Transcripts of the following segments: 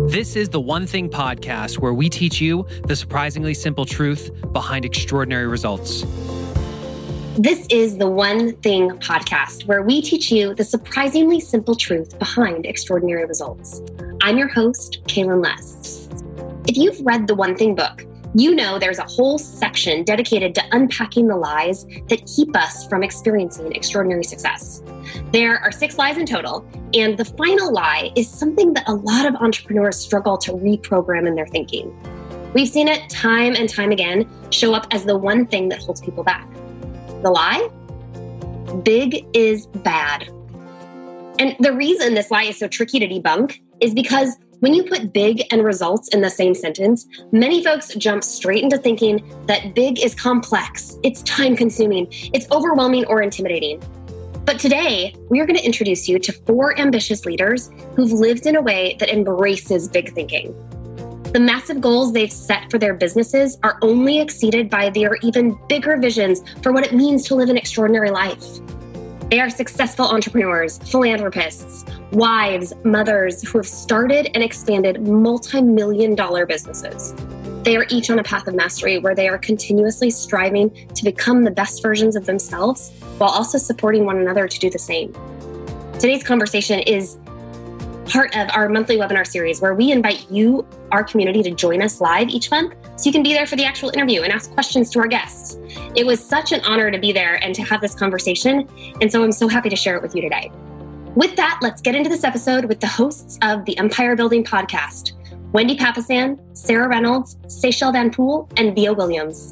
This is the One Thing podcast, where we teach you the surprisingly simple truth behind extraordinary results. This is the One Thing podcast, where we teach you the surprisingly simple truth behind extraordinary results. I'm your host, Kaylin Less. If you've read the One Thing book, you know there's a whole section dedicated to unpacking the lies that keep us from experiencing extraordinary success. There are 6 lies in total, and the final lie is something that a lot of entrepreneurs struggle to reprogram in their thinking. We've seen it time and time again show up as the one thing that holds people back. The lie? Big is bad. And the reason this lie is so tricky to debunk is because when you put big and results in the same sentence, many folks jump straight into thinking that big is complex, it's time-consuming, it's overwhelming or intimidating. But today, we are going to introduce you to 4 ambitious leaders who've lived in a way that embraces big thinking. The massive goals they've set for their businesses are only exceeded by their even bigger visions for what it means to live an extraordinary life. They are successful entrepreneurs, philanthropists, wives, mothers who have started and expanded multi-million-dollar businesses. They are each on a path of mastery where they are continuously striving to become the best versions of themselves while also supporting one another to do the same. Today's conversation is part of our monthly webinar series where we invite you, our community, to join us live each month so you can be there for the actual interview and ask questions to our guests. It was such an honor to be there and to have this conversation, and so I'm so happy to share it with you today. With that, let's get into this episode with the hosts of the Empire Building podcast, Wendy Papasan, Sarah Reynolds, Seychelle Van Poel, and Via Williams.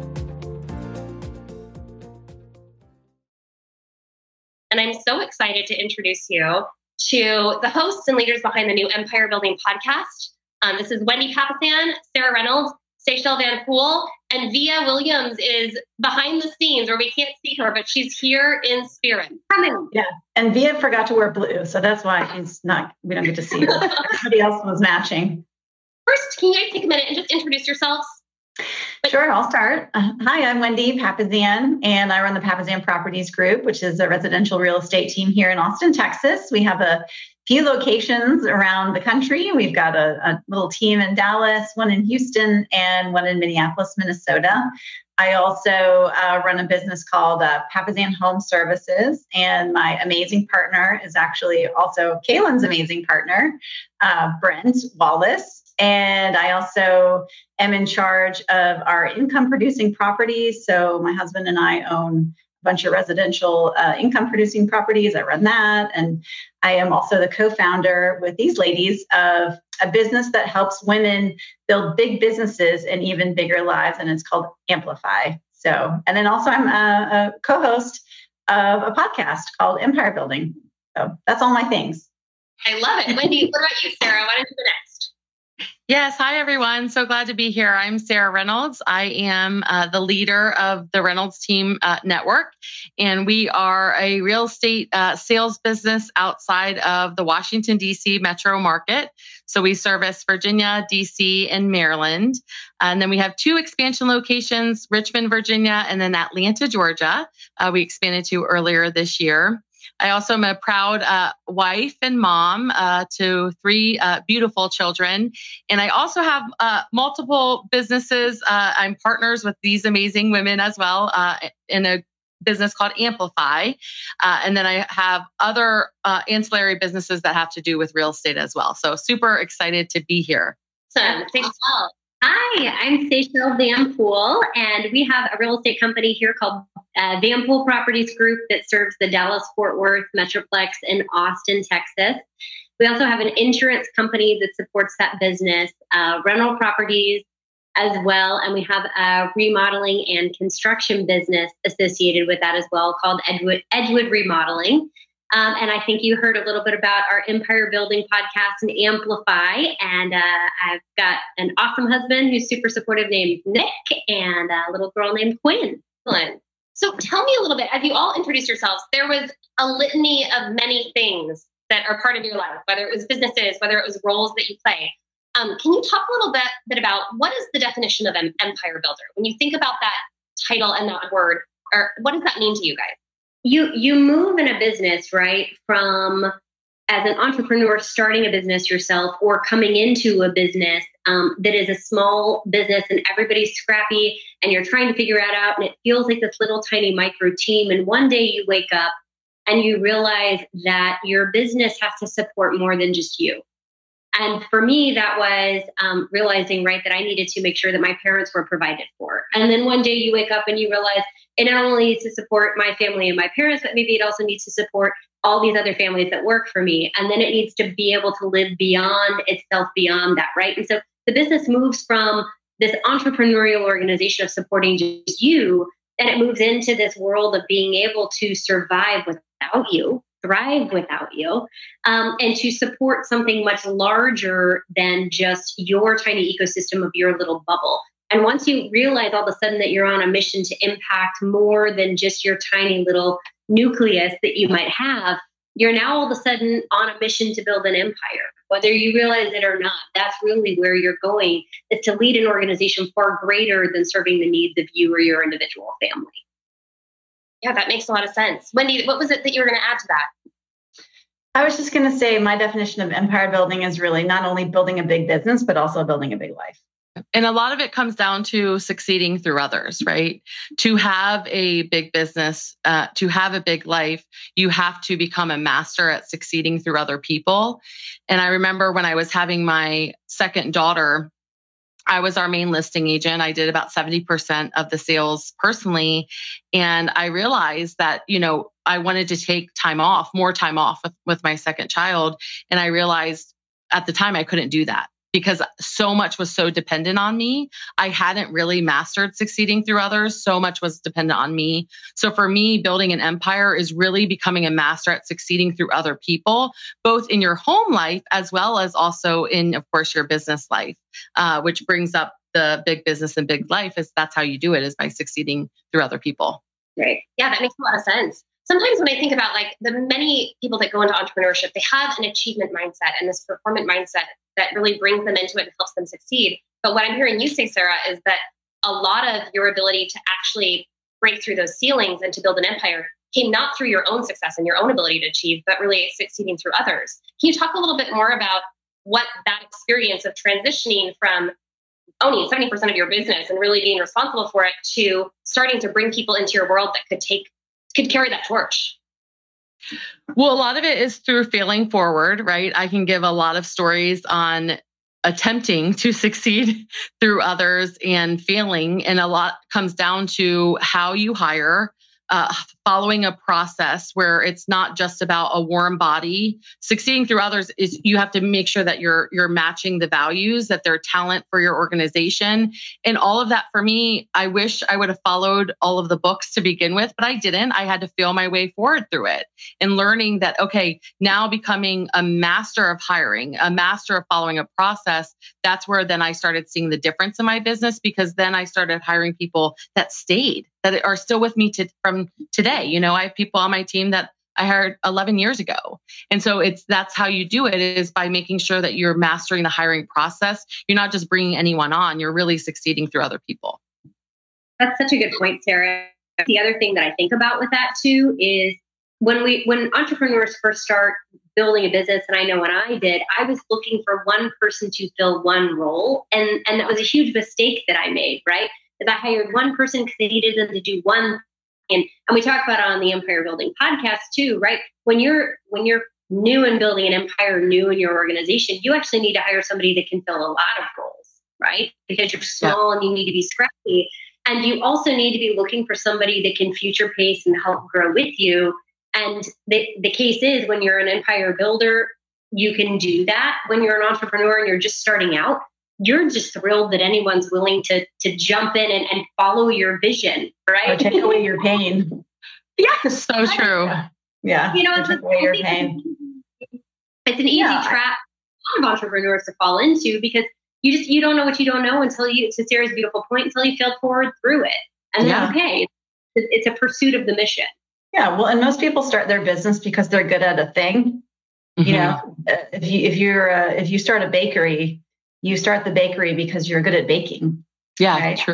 And I'm so excited to introduce you to the hosts and leaders behind the new Empire Building podcast. This is Wendy Papasan, Sarah Reynolds, Seychelle Van Poel, and Via Williams is behind the scenes where we can't see her, but she's here in spirit. Come in. Yeah, and Via forgot to wear blue, so that's why we don't get to see her. Everybody else was matching. First, can you guys take a minute and just introduce yourselves? Sure, I'll start. Hi, I'm Wendy Papasan, and I run the Papasan Properties Group, which is a residential real estate team here in Austin, Texas. We have a few locations around the country. We've got a little team in Dallas, one in Houston, and one in Minneapolis, Minnesota. I also run a business called Papasan Home Services, and my amazing partner is actually also Kaylin's amazing partner, Brent Wallace. And I also am in charge of our income-producing properties. So my husband and I own a bunch of residential income-producing properties. I run that. And I am also the co-founder with these ladies of a business that helps women build big businesses and even bigger lives. And it's called Amplify. And then also I'm a co-host of a podcast called Empire Building. So that's all my things. I love it. Wendy, what about you, Sarah? Why don't you go next? Yes. Hi, everyone. So glad to be here. I'm Sarah Reynolds. I am the leader of the Reynolds Team Network, and we are a real estate sales business outside of the Washington, D.C. metro market. So we service Virginia, D.C., and Maryland. And then we have 2 expansion locations, Richmond, Virginia, and then Atlanta, Georgia. We expanded to earlier this year. I also am a proud wife and mom to 3 beautiful children. And I also have multiple businesses. I'm partners with these amazing women as well in a business called Amplify. And then I have other ancillary businesses that have to do with real estate as well. So super excited to be here. Awesome. Thanks, Paul. Hi, I'm Seychelle Van Poel, and we have a real estate company here called Van Poel Properties Group that serves the Dallas-Fort Worth Metroplex in Austin, Texas. We also have an insurance company that supports that business, rental properties as well, and we have a remodeling and construction business associated with that as well called Edgewood Remodeling. And I think you heard a little bit about our Empire Building podcast and Amplify. And I've got an awesome husband who's super supportive named Nick and a little girl named Quinn. So tell me a little bit, as you all introduced yourselves, there was a litany of many things that are part of your life, whether it was businesses, whether it was roles that you play. Can you talk a little bit about what is the definition of an empire builder? When you think about that title and that word, or what does that mean to you guys? You move in a business, right, from as an entrepreneur starting a business yourself or coming into a business that is a small business and everybody's scrappy and you're trying to figure it out and it feels like this little tiny micro team. And one day you wake up and you realize that your business has to support more than just you. And for me, that was realizing, right, that I needed to make sure that my parents were provided for. And then one day you wake up and you realize it not only needs to support my family and my parents, but maybe it also needs to support all these other families that work for me. And then it needs to be able to live beyond itself, beyond that, right? And so the business moves from this entrepreneurial organization of supporting just you, and it moves into this world of being able to survive without you, thrive without you, and to support something much larger than just your tiny ecosystem of your little bubble. And once you realize all of a sudden that you're on a mission to impact more than just your tiny little nucleus that you might have, you're now all of a sudden on a mission to build an empire. Whether you realize it or not, that's really where you're going, is to lead an organization far greater than serving the needs of you or your individual family. Yeah, that makes a lot of sense. Wendy, what was it that you were going to add to that? I was just going to say my definition of empire building is really not only building a big business, but also building a big life. And a lot of it comes down to succeeding through others, right? To have a big business, to have a big life, you have to become a master at succeeding through other people. And I remember when I was having my second daughter, I was our main listing agent. I did about 70% of the sales personally. And I realized that, I wanted to take more time off with my second child. And I realized at the time I couldn't do that, because so much was so dependent on me. I hadn't really mastered succeeding through others. So much was dependent on me. So for me, building an empire is really becoming a master at succeeding through other people, both in your home life as well as also in, of course, your business life, which brings up the big business and big life. That's how you do it, is by succeeding through other people. Right. Yeah, that makes a lot of sense. Sometimes when I think about the many people that go into entrepreneurship, they have an achievement mindset and this performance mindset that really brings them into it and helps them succeed. But what I'm hearing you say, Sarah, is that a lot of your ability to actually break through those ceilings and to build an empire came not through your own success and your own ability to achieve, but really succeeding through others. Can you talk a little bit more about what that experience of transitioning from owning 70% of your business and really being responsible for it to starting to bring people into your world that could carry that torch? Well, a lot of it is through failing forward, right? I can give a lot of stories on attempting to succeed through others and failing. And a lot comes down to how you hire, following a process where it's not just about a warm body. Succeeding through others is you have to make sure that you're matching the values, that they're talent for your organization. And all of that, for me, I wish I would have followed all of the books to begin with, but I didn't. I had to feel my way forward through it and learning that, okay, now becoming a master of hiring, a master of following a process. That's where then I started seeing the difference in my business, because then I started hiring people that stayed, that are still with me from today. I have people on my team that I hired 11 years ago. And so that's how you do it, is by making sure that you're mastering the hiring process. You're not just bringing anyone on, you're really succeeding through other people. That's such a good point, Sarah. The other thing that I think about with that too is when entrepreneurs first start building a business, and I know when I did, I was looking for one person to fill one role. And that was a huge mistake that I made, right? Because I hired one person because I needed them to do one thing. And we talk about it on the Empire Building podcast too, right? When you're new in building an empire, new in your organization, you actually need to hire somebody that can fill a lot of roles, right? Because you're small and you need to be scrappy. And you also need to be looking for somebody that can future pace and help grow with you. And the case is, when you're an empire builder, you can do that. When you're an entrepreneur and you're just starting out, you're just thrilled that anyone's willing to jump in and follow your vision, right? Or take away your pain. Yeah, so true. Yeah. Take away your pain. It's an easy trap for a lot of entrepreneurs to fall into, because you don't know what you don't know until you, to Sarah's beautiful point, until you fail forward through it. And that's okay. It's a pursuit of the mission. Yeah. Well, and most people start their business because they're good at a thing. Mm-hmm. If you start a bakery, you start the bakery because you're good at baking. Yeah, right? True.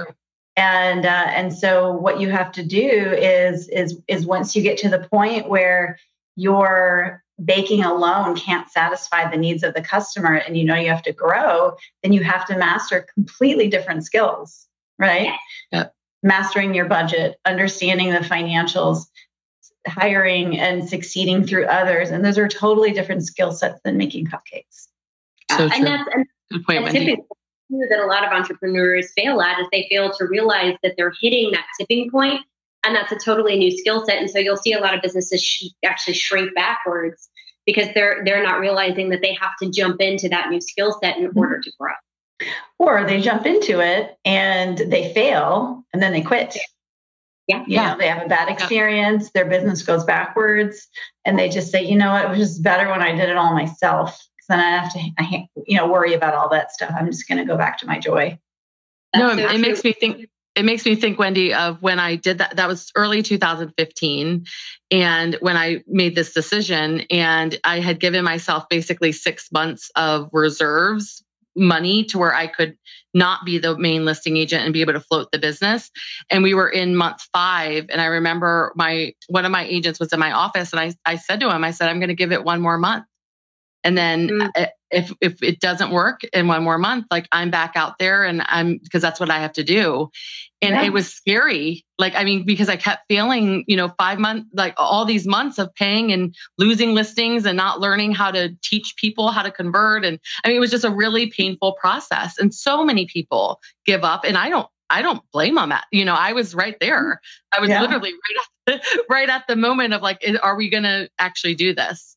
And so what you have to do is once you get to the point where you're baking alone can't satisfy the needs of the customer and you have to grow, then you have to master completely different skills, right? Yep. Mastering your budget, understanding the financials, hiring and succeeding through others. And those are totally different skill sets than making cupcakes. So true. And that's good point, Wendy. typically that a lot of entrepreneurs fail at is they fail to realize that they're hitting that tipping point. And that's a totally new skill set. And so you'll see a lot of businesses actually shrink backwards because they're not realizing that they have to jump into that new skill set in order to grow. Or they jump into it and they fail and then they quit. Yeah. They have a bad experience, their business goes backwards, and they just say, it was just better when I did it all myself. Because then I have to, worry about all that stuff. I'm just going to go back to my joy. It makes me think. It makes me think, Wendy, of when I did that. That was early 2015. And when I made this decision, and I had given myself basically 6 months of reserves money to where I could not be the main listing agent and be able to float the business. And we were in month 5. And I remember one of my agents was in my office, and I said to him, I'm going to give it 1 more month. And then if it doesn't work in 1 more month, like I'm back out there because that's what I have to do. And it was scary. Because I kept failing, 5 months, like all these months of paying and losing listings and not learning how to teach people how to convert. And it was just a really painful process. And so many people give up, and I don't blame them. I was right there. I was literally right at the moment of like, are we going to actually do this?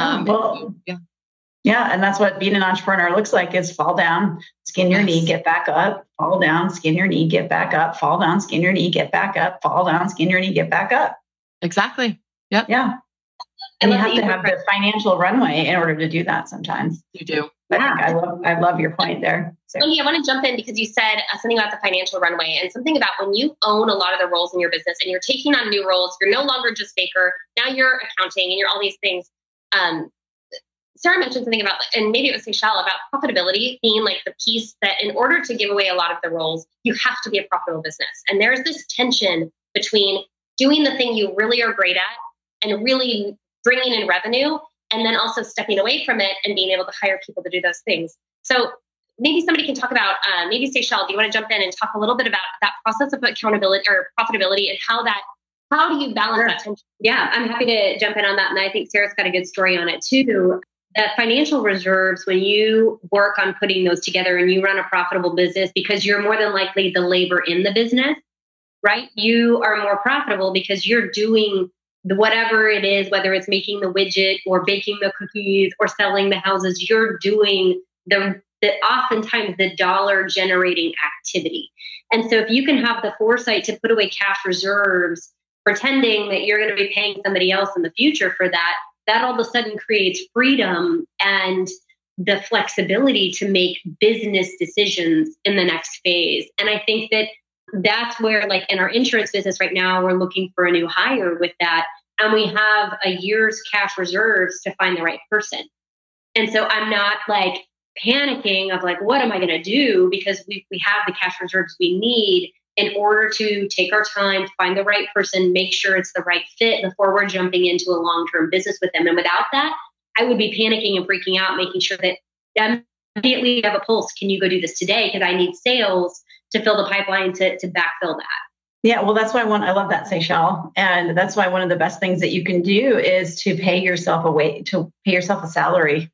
Yeah. And that's what being an entrepreneur looks like is fall down, skin your knee, get back up, fall down, skin your knee, get back up, fall down, skin your knee, get back up, fall down, skin your knee, get back up. Exactly. Yep. Yeah. And you have to have the financial runway in order to do that sometimes. You do. I love your point there. Wendy, I want to jump in because you said something about the financial runway and something about when you own a lot of the roles in your business and you're taking on new roles, you're no longer just baker, now you're accounting and you're all these things. Sarah mentioned something about, and maybe it was Seychelle, about profitability being like the piece that in order to give away a lot of the roles, you have to be a profitable business. And there's this tension between doing the thing you really are great at and really bringing in revenue, and then also stepping away from it and being able to hire people to do those things. So maybe somebody can talk about, maybe Seychelle, do you want to jump in and talk a little bit about that process of accountability or profitability and how do you balance that tension? Yeah, I'm happy to jump in on that. And I think Sarah's got a good story on it too. The financial reserves, when you work on putting those together and you run a profitable business, because you're more than likely the labor in the business, right? You are more profitable because you're doing whatever it is, whether it's making the widget or baking the cookies or selling the houses, you're doing the oftentimes the dollar generating activity. And so if you can have the foresight to put away cash reserves, pretending that you're going to be paying somebody else in the future for that all of a sudden creates freedom and the flexibility to make business decisions in the next phase. And I think that that's where, like in our insurance business right now, we're looking for a new hire with that. And we have a year's cash reserves to find the right person. And so I'm not like panicking of like, what am I going to do? Because we have the cash reserves we need in order to take our time to find the right person, make sure it's the right fit before we're jumping into a long-term business with them. And without that, I would be panicking and freaking out, making sure that immediately have a pulse. Can you go do this today? Because I need sales to fill the pipeline to backfill that. Yeah, well, that's why I love that, Seychelle. And that's why one of the best things that you can do is to pay yourself a salary,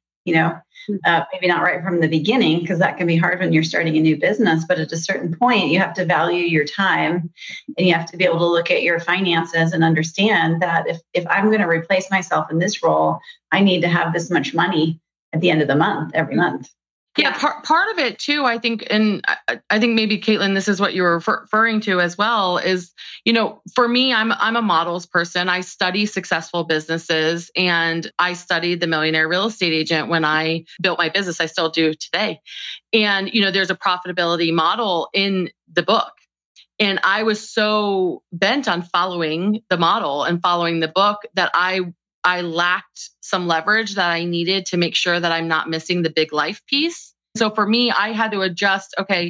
maybe not right from the beginning, because that can be hard when you're starting a new business. But at a certain point, you have to value your time and you have to be able to look at your finances and understand that if I'm going to replace myself in this role, I need to have this much money at the end of the month, every month. Yeah, part of it too, I think, and I think maybe Caitlin, this is what you were referring to as well, is, for me, I'm a models person. I study successful businesses, and I studied the Millionaire Real Estate Agent when I built my business. I still do today. And, there's a profitability model in the book. And I was so bent on following the model and following the book that I lacked some leverage that I needed to make sure that I'm not missing the big life piece. So for me, I had to adjust. Okay,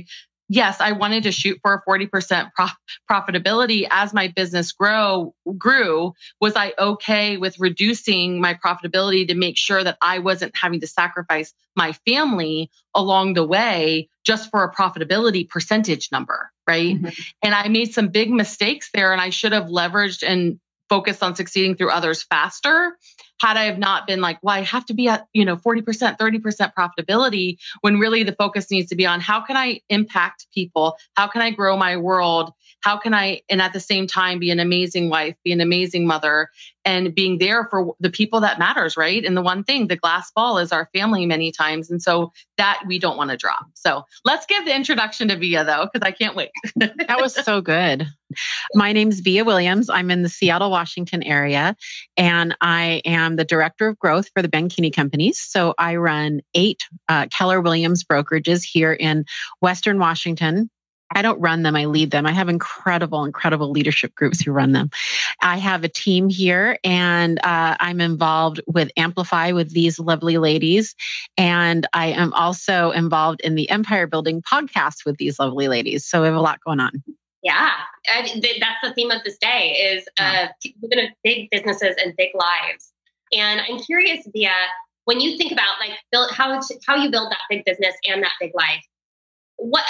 yes, I wanted to shoot for a 40% profitability as my business grew. Was I okay with reducing my profitability to make sure that I wasn't having to sacrifice my family along the way just for a profitability percentage number, right? Mm-hmm. And I made some big mistakes there, and I should have leveraged and focused on succeeding through others faster. Had I have not been like, well, I have to be at, 40%, 30% profitability, when really the focus needs to be on how can I impact people? How can I grow my world? How can I, and at the same time, be an amazing wife, be an amazing mother, and being there for the people that matters, right? And the one thing, the glass ball is our family many times. And so that we don't want to drop. So let's give the introduction to Via though, because I can't wait. That was so good. My name's Via Williams. I'm in the Seattle, Washington area, and I am the director of growth for the Ben Kinney Companies. So I run 8 Keller Williams brokerages here in Western Washington. I don't run them, I lead them. I have incredible leadership groups who run them. I have a team here, and I'm involved with Amplify with these lovely ladies. And I am also involved in the Empire Building podcast with these lovely ladies. So we have a lot going on. Yeah, that's the theme of this day is living big businesses and big lives. And I'm curious, Via, when you think about how you build that big business and that big life, what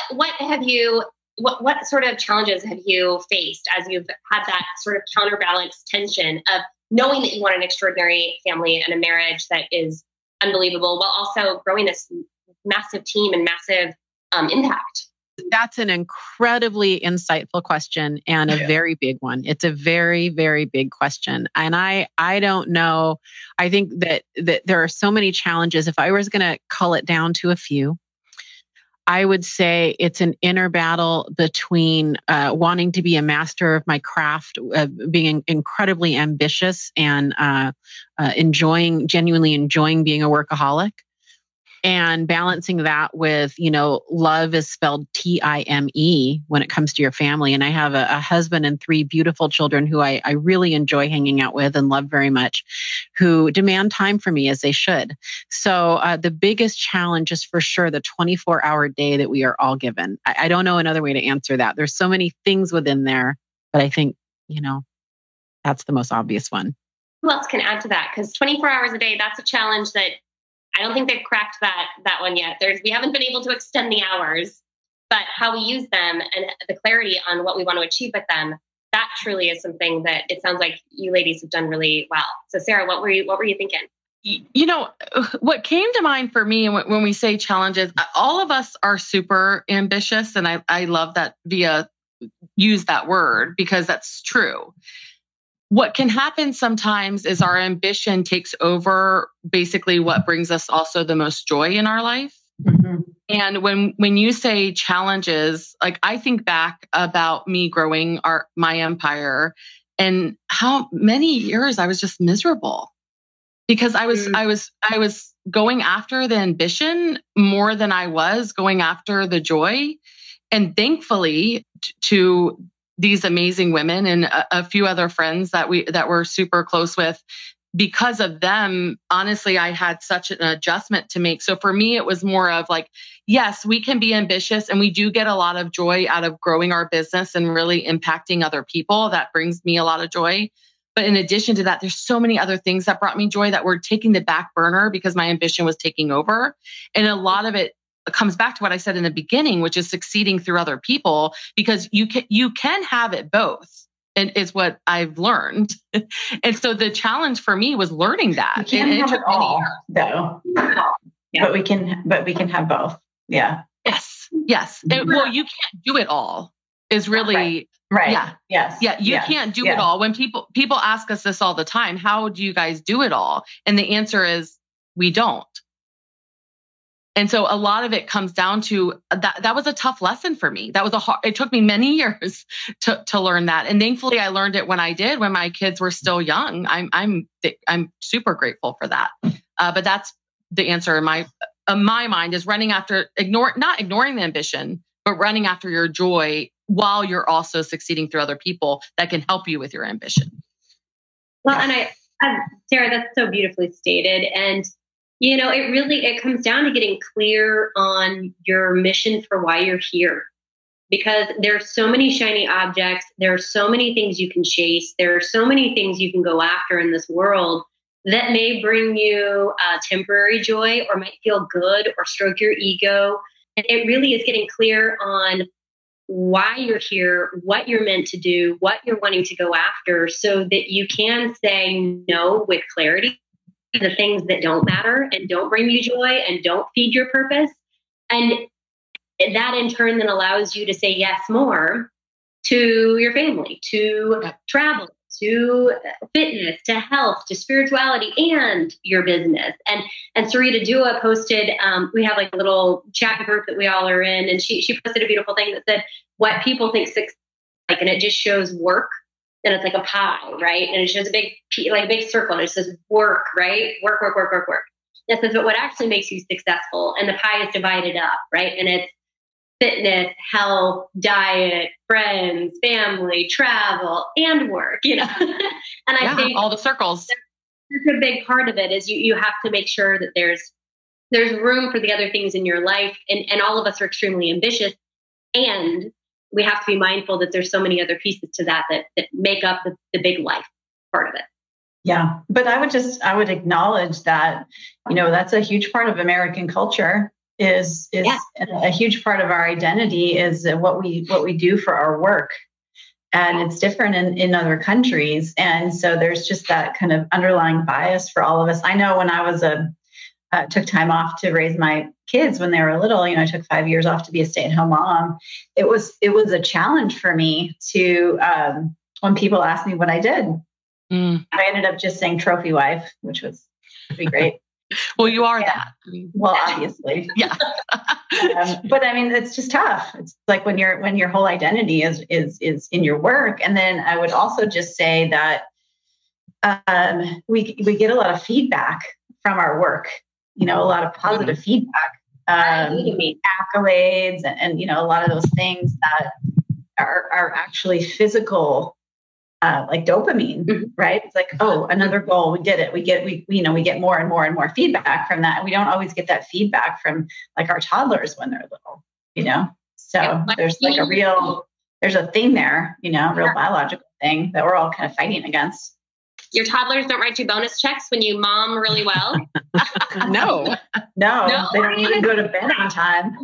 sort of challenges have you faced as you've had that sort of counterbalance tension of knowing that you want an extraordinary family and a marriage that is unbelievable, while also growing this massive team and massive impact? That's an incredibly insightful question and a very big one. It's a very, very big question. And I don't know. I think that there are so many challenges. If I was going to cull it down to a few, I would say it's an inner battle between wanting to be a master of my craft, being incredibly ambitious and genuinely enjoying being a workaholic, and balancing that with, love is spelled Time when it comes to your family. And I have a husband and 3 beautiful children who I really enjoy hanging out with and love very much, who demand time from me as they should. So the biggest challenge is for sure the 24-hour day that we are all given. I don't know another way to answer that. There's so many things within there, but I think, that's the most obvious one. Who else can add to that? Because 24 hours a day, that's a challenge that I don't think they've cracked that one yet. We haven't been able to extend the hours, but how we use them and the clarity on what we want to achieve with them, that truly is something that it sounds like you ladies have done really well. So Sarah, what were you thinking? What came to mind for me when we say challenges, all of us are super ambitious. And I love that Via used that word because that's true. What can happen sometimes is our ambition takes over basically what brings us also the most joy in our life. Mm-hmm. And when you say challenges, like I think back about me growing my empire and how many years I was just miserable because I was going after the ambition more than I was going after the joy. And thankfully to these amazing women and a few other friends that we're super close with. Because of them, honestly, I had such an adjustment to make. So for me, it was more of like, yes, we can be ambitious and we do get a lot of joy out of growing our business and really impacting other people. That brings me a lot of joy. But in addition to that, there's so many other things that brought me joy that were taking the back burner because my ambition was taking over. And a lot of it comes back to what I said in the beginning, which is succeeding through other people, because you can have it both, and is what I've learned. And so the challenge for me was learning that. You can't have it all, though. Yeah. But we can have both. Yeah. Yes. Well, you can't do it all. Is really right. Yeah. Yes. Yeah. You can't do it all. When people ask us this all the time, how do you guys do it all? And the answer is we don't. And so a lot of it comes down to that was a tough lesson for me. It took me many years to learn that. And thankfully I learned it when my kids were still young. I'm super grateful for that. But that's the answer in my mind is running after, not ignoring the ambition, but running after your joy while you're also succeeding through other people that can help you with your ambition. Well, and Sarah, that's so beautifully stated. And it comes down to getting clear on your mission for why you're here. because there's so many shiny objects. There are so many things you can chase. There are so many things you can go after in this world that may bring you temporary joy or might feel good or stroke your ego. And it really is getting clear on why you're here, what you're meant to do, what you're wanting to go after, so that you can say no with clarity to the things that don't matter and don't bring you joy and don't feed your purpose. And that in turn then allows you to say yes more to your family, to travel, to fitness, to health, to spirituality, and your business. And Sarita Dua posted, we have like a little chat group that we all are in, and she posted a beautiful thing that said what people think success like, and it just shows work. And it's like a pie, right? And it shows a big circle, and it says work, right? Work. It says, but what actually makes you successful? And the pie is divided up, right? And it's fitness, health, diet, friends, family, travel, and work, And I think all the circles. That's a big part of it is you have to make sure that there's room for the other things in your life. And all of us are extremely ambitious. And we have to be mindful that there's so many other pieces to that make up the big life part of it. Yeah. But I would acknowledge that, that's a huge part of American culture. Is a huge part of our identity is what we do for our work. And it's different in other countries. And so there's just that kind of underlying bias for all of us. I know when I was took time off to raise my kids when they were little, I took 5 years off to be a stay-at-home mom. It was a challenge for me to, when people asked me what I did, I ended up just saying trophy wife, which was pretty great. Well, you are that. Well, obviously. Yeah. But I mean, it's just tough. It's like when your whole identity is in your work. And then I would also just say that we get a lot of feedback from our work, a lot of positive feedback, accolades and a lot of those things that are actually physical. Like dopamine, right? It's like, oh, another goal. We did it. We get more and more and more feedback from that. And we don't always get that feedback from like our toddlers when they're little, So there's like there's a thing there, real biological thing that we're all kind of fighting against. Your toddlers don't write you bonus checks when you mom really well? No, they don't even go to bed on time.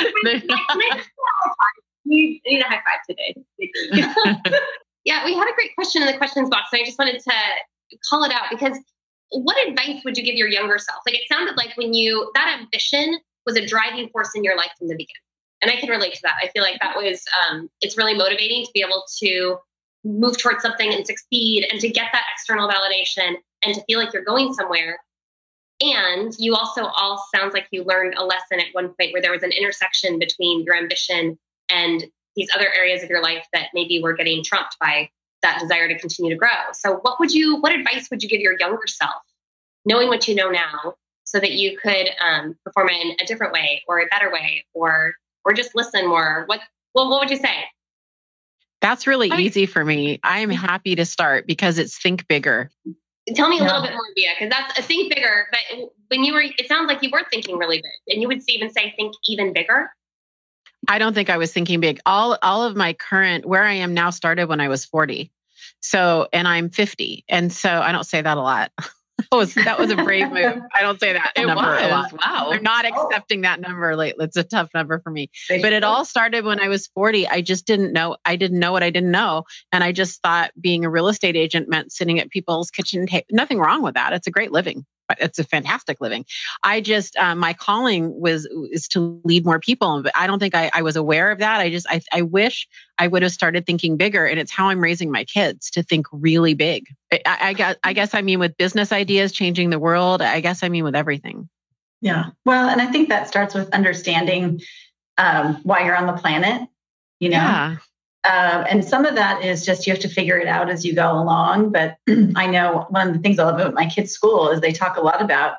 You need a high five today. Yeah, we had a great question in the questions box, and I just wanted to call it out because what advice would you give your younger self? Like it sounded like that ambition was a driving force in your life from the beginning. And I can relate to that. I feel like that was, it's really motivating to be able to move towards something and succeed and to get that external validation and to feel like you're going somewhere. And you also all sounds like you learned a lesson at one point where there was an intersection between your ambition and these other areas of your life that maybe were getting trumped by that desire to continue to grow. So what advice would you give your younger self, knowing what you know now, so that you could perform in a different way or a better way or just listen more? What would you say? That's really easy for me. I'm happy to start because it's think bigger. Tell me a little bit more, Via, because that's a think bigger. But it sounds like you were thinking really big, and you would even say think even bigger. I don't think I was thinking big. All of my current, where I am now started when I was 40. So, and I'm 50. And so I don't say that a lot. That was a brave move. I don't say that number a lot. Wow. I'm not accepting that number lately. It's a tough number for me. But it all started when I was 40. I just didn't know. I didn't know what I didn't know. And I just thought being a real estate agent meant sitting at people's kitchen table. Nothing wrong with that. It's a great living. It's a fantastic living. I just, my calling is to lead more people. But I don't think I was aware of that. I wish I would have started thinking bigger. And it's how I'm raising my kids to think really big. I guess I mean with business ideas, changing the world. I guess I mean with everything. Yeah. Well, and I think that starts with understanding why you're on the planet, Yeah. And some of that is just you have to figure it out as you go along. But I know one of the things I love about my kids' school is they talk a lot about,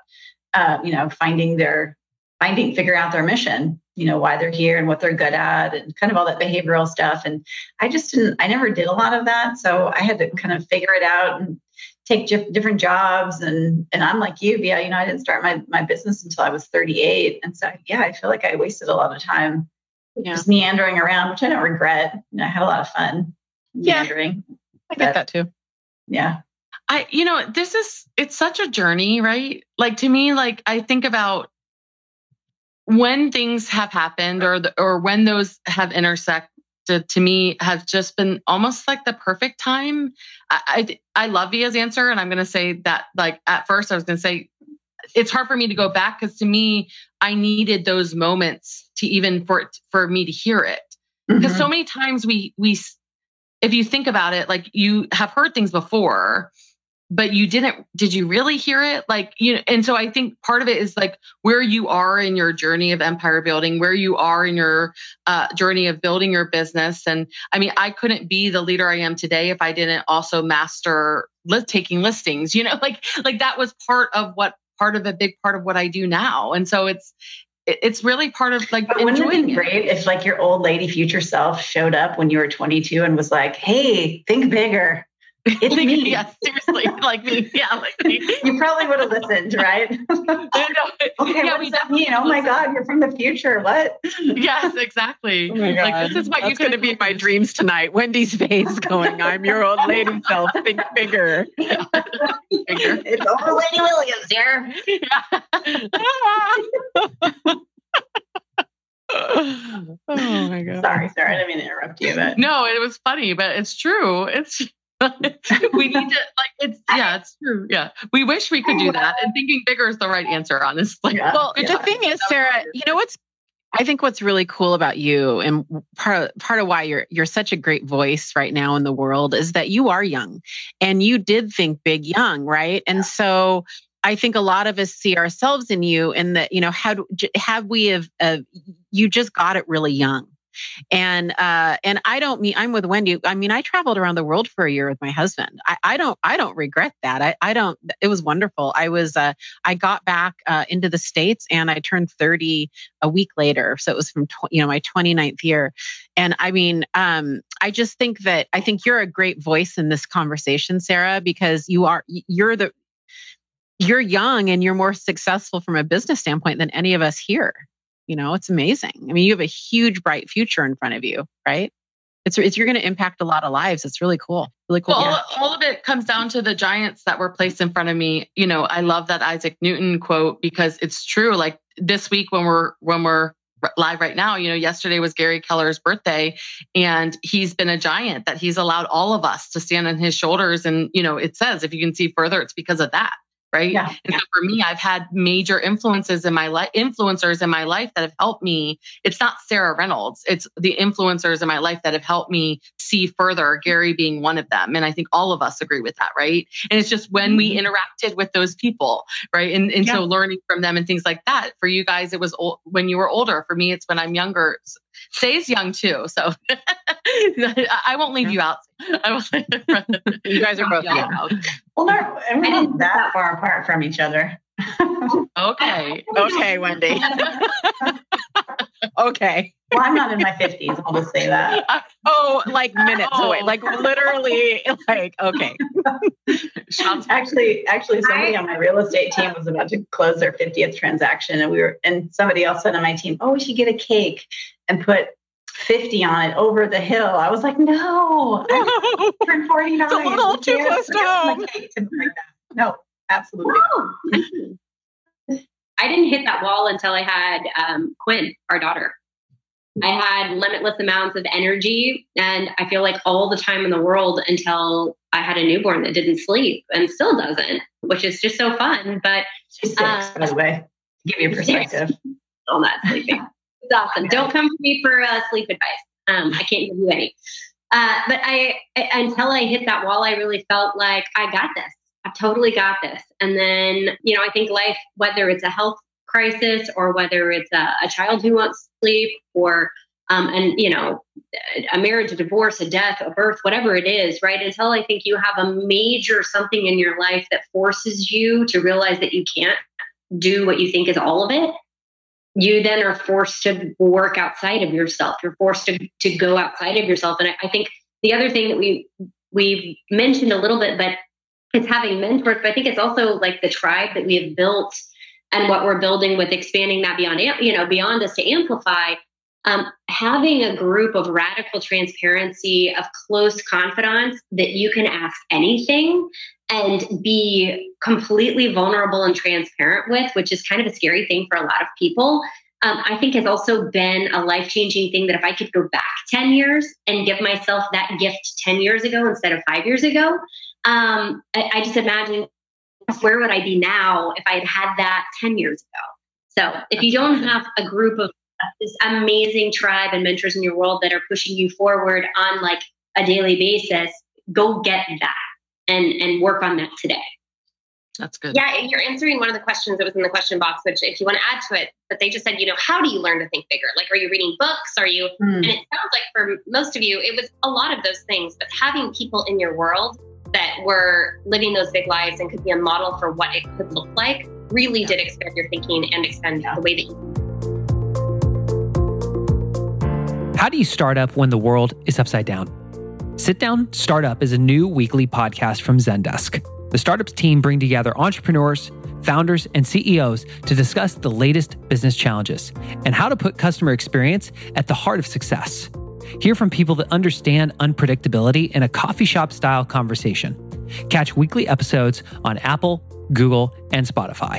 figuring out their mission, why they're here and what they're good at and kind of all that behavioral stuff. And I never did a lot of that. So I had to kind of figure it out and take different jobs. And I'm like you, Via, I didn't start my business until I was 38. And so, yeah, I feel like I wasted a lot of time just meandering around, which I don't regret. I had a lot of fun meandering. I get that too. Yeah. It's such a journey, right? Like to me, like I think about when things have happened or when those have intersected, to me has just been almost like the perfect time. I love Via's answer. And I'm going to say that, like, at first I was going to say, it's hard for me to go back because to me, I needed those moments to even for me to hear it. Because so many times we, if you think about it, like you have heard things before, but did you really hear it? Like, and so I think part of it is like where you are in your journey of empire building, where you are in your journey of building your business. And I mean, I couldn't be the leader I am today if I didn't also master taking listings, like that was part of a big part of what I do now. And so it's really part of like but wouldn't it be great if like your old lady future self showed up when you were 22 and was like, hey, think bigger. It's me. Yeah, seriously. Like me. Yeah, like me. You probably would have listened, right? Okay, yeah, what does that mean? Oh my God, you're from the future. What? Yes, exactly. Oh my God. Like this is what That's going to be my dreams tonight. Wendy's face going, I'm your old lady self. Think bigger. It's over Lady Williams here. Oh my God. Sorry, Sarah. I didn't mean to interrupt you. But no, it was funny, but it's true. We need to it's true. Yeah. We wish we could do that. And thinking bigger is the right answer, honestly. Yeah. Well, the thing is, Sarah, I think what's really cool about you and part of why you're such a great voice right now in the world is that you are young and you did think big young, right? And so I think a lot of us see ourselves in you and that, you just got it really young. And I don't mean, I'm with Wendy. I mean, I traveled around the world for a year with my husband. I don't regret that. It was wonderful. I got back into the States and I turned 30 a week later. So it was from, my 29th year. And I mean, I just think you're a great voice in this conversation, Sarah, because you're young and you're more successful from a business standpoint than any of us here. It's amazing. I mean, you have a huge, bright future in front of you, right? You're going to impact a lot of lives. It's really cool. Really cool. Well, all of it comes down to the giants that were placed in front of me. I love that Isaac Newton quote because it's true. Like this week when we're live right now, yesterday was Gary Keller's birthday and he's been a giant that he's allowed all of us to stand on his shoulders. And, it says, if you can see further, it's because of that. Right. Yeah. And so for me, I've had major influencers in my life that have helped me. It's not Sarah Reynolds. It's the influencers in my life that have helped me see further, Gary being one of them. And I think all of us agree with that. Right. And it's just when we interacted with those people. Right. And so learning from them and things like that. For you guys, it was when you were older. For me, it's when I'm younger. Say's young too. So I won't leave you out. You guys are both young. Well, we're not that far apart from each other. Okay. Okay, Wendy. Okay. Well, I'm not in my 50s. I'll just say that. Like minutes away. Like literally, like, okay. Actually, somebody on my real estate team was about to close their 50th transaction. And somebody else said on my team, we should get a cake and put 50 on it over the hill. I was like, no, I turned 49. It's a little too close to home. No, absolutely. I didn't hit that wall until I had Quinn, our daughter. I had limitless amounts of energy and I feel like all the time in the world until I had a newborn that didn't sleep and still doesn't, which is just so fun. But she's 6, by the way, to give you a perspective. Still not sleeping. It's awesome. Don't come to me for sleep advice. I can't give you any. But until I hit that wall, I really felt like I got this. I totally got this. And then, I think life, whether it's a health crisis or whether it's a child who wants sleep or, a marriage, a divorce, a death, a birth, whatever it is, right? Until I think you have a major something in your life that forces you to realize that you can't do what you think is all of it, you then are forced to work outside of yourself. You're forced to go outside of yourself. And I think the other thing that we've mentioned a little bit, but it's having mentors, but I think it's also like the tribe that we have built and what we're building with expanding that beyond us to amplify. having a group of radical transparency, of close confidants that you can ask anything and be completely vulnerable and transparent with, which is kind of a scary thing for a lot of people, I think has also been a life-changing thing that if I could go back 10 years and give myself that gift 10 years ago instead of 5 years ago, I just imagine where would I be now if I had had that 10 years ago. So if you don't have a group of this amazing tribe and mentors in your world that are pushing you forward on like a daily basis, go get that and work on that today. That's good. Yeah, you're answering one of the questions that was in the question box, which if you want to add to it, but they just said, how do you learn to think bigger? Like, are you reading books? Are you, and it sounds like for most of you, it was a lot of those things, but having people in your world that were living those big lives and could be a model for what it could look like really did expand your thinking and expand the way that you. How do you start up when the world is upside down? Sit Down Startup is a new weekly podcast from Zendesk. The startups team bring together entrepreneurs, founders, and CEOs to discuss the latest business challenges and how to put customer experience at the heart of success. Hear from people that understand unpredictability in a coffee shop style conversation. Catch weekly episodes on Apple, Google, and Spotify.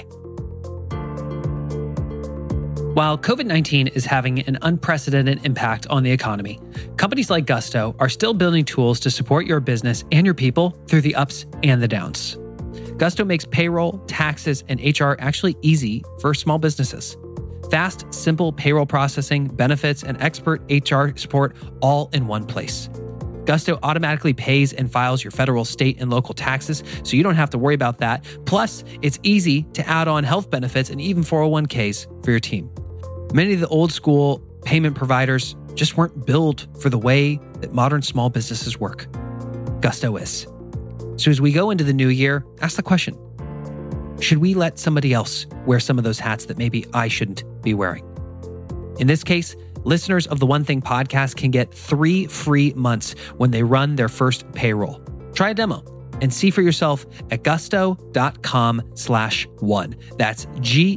While COVID-19 is having an unprecedented impact on the economy, companies like Gusto are still building tools to support your business and your people through the ups and the downs. Gusto makes payroll, taxes, and HR actually easy for small businesses. Fast, simple payroll processing, benefits, and expert HR support all in one place. Gusto automatically pays and files your federal, state, and local taxes, so you don't have to worry about that. Plus, it's easy to add on health benefits and even 401ks for your team. Many of the old school payment providers just weren't built for the way that modern small businesses work. Gusto is. So as we go into the new year, ask the question, should we let somebody else wear some of those hats that maybe I shouldn't be wearing? In this case, listeners of the One Thing podcast can get 3 free months when they run their first payroll. Try a demo and see for yourself at gusto.com/one. That's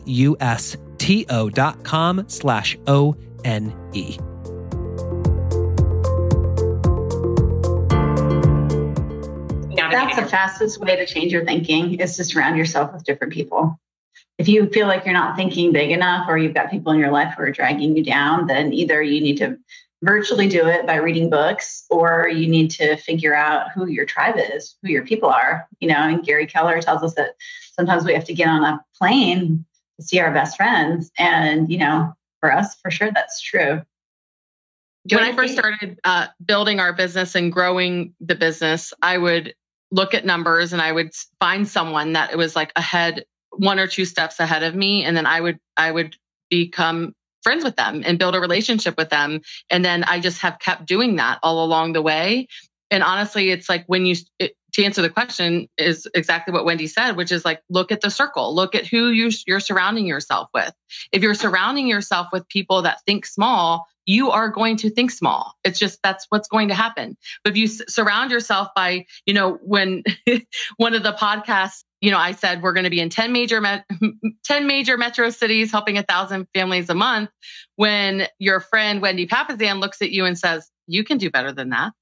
gusto.com/ONE. That's the fastest way to change your thinking, is to surround yourself with different people. If you feel like you're not thinking big enough, or you've got people in your life who are dragging you down, then either you need to virtually do it by reading books, or you need to figure out who your tribe is, who your people are. And Gary Keller tells us that sometimes we have to get on a plane to see our best friends. And, for us, for sure, that's true. When I first started building our business and growing the business, I would look at numbers and I would find someone that was like ahead, 1 or 2 steps ahead of me. And then I would become friends with them and build a relationship with them. And then I just have kept doing that all along the way. And honestly, it's like to answer the question is exactly what Wendy said, which is like, look at the circle, look at who you're surrounding yourself with. If you're surrounding yourself with people that think small, you are going to think small. It's just, that's what's going to happen. But if you surround yourself by, when one of the podcasts, I said, we're going to be in 10 major metro cities, helping 1,000 families a month. When your friend, Wendy Papasan, looks at you and says, you can do better than that.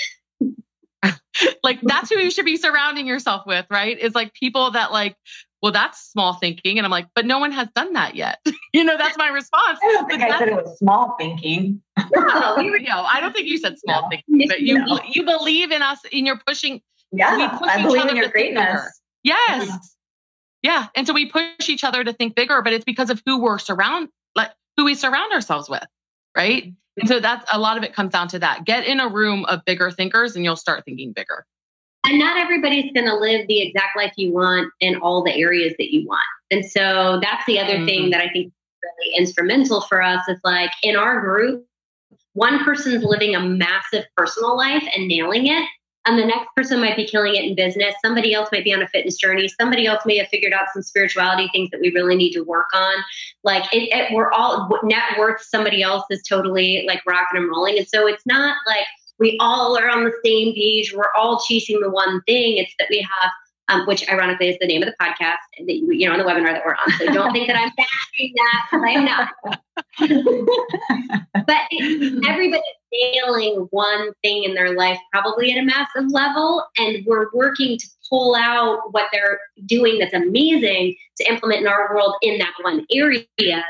Like, that's who you should be surrounding yourself with, right? It's like people that like, well, that's small thinking. And I'm like, but no one has done that yet. That's my response. I don't think I said it was small thinking. No, I don't think you said small thinking, but you believe in us and you're pushing. Yeah, I believe in your greatness. Yes. Yeah. And so we push each other to think bigger, but it's because of who we surround ourselves with. Right. And so that's a lot of it comes down to that. Get in a room of bigger thinkers and you'll start thinking bigger. And not everybody's going to live the exact life you want in all the areas that you want. And so that's the other thing that I think is really instrumental for us. Is like in our group, one person's living a massive personal life and nailing it. And the next person might be killing it in business. Somebody else might be on a fitness journey. Somebody else may have figured out some spirituality things that we really need to work on. Like we're all net worth. Somebody else is totally like rocking and rolling. And so it's not like we all are on the same page. We're all chasing the one thing. It's that we have, which ironically is the name of the podcast, that on the webinar that we're on. So don't think that I'm bashing that, because I'm not. But everybody's nailing one thing in their life, probably at a massive level, and we're working to pull out what they're doing that's amazing to implement in our world in that one area.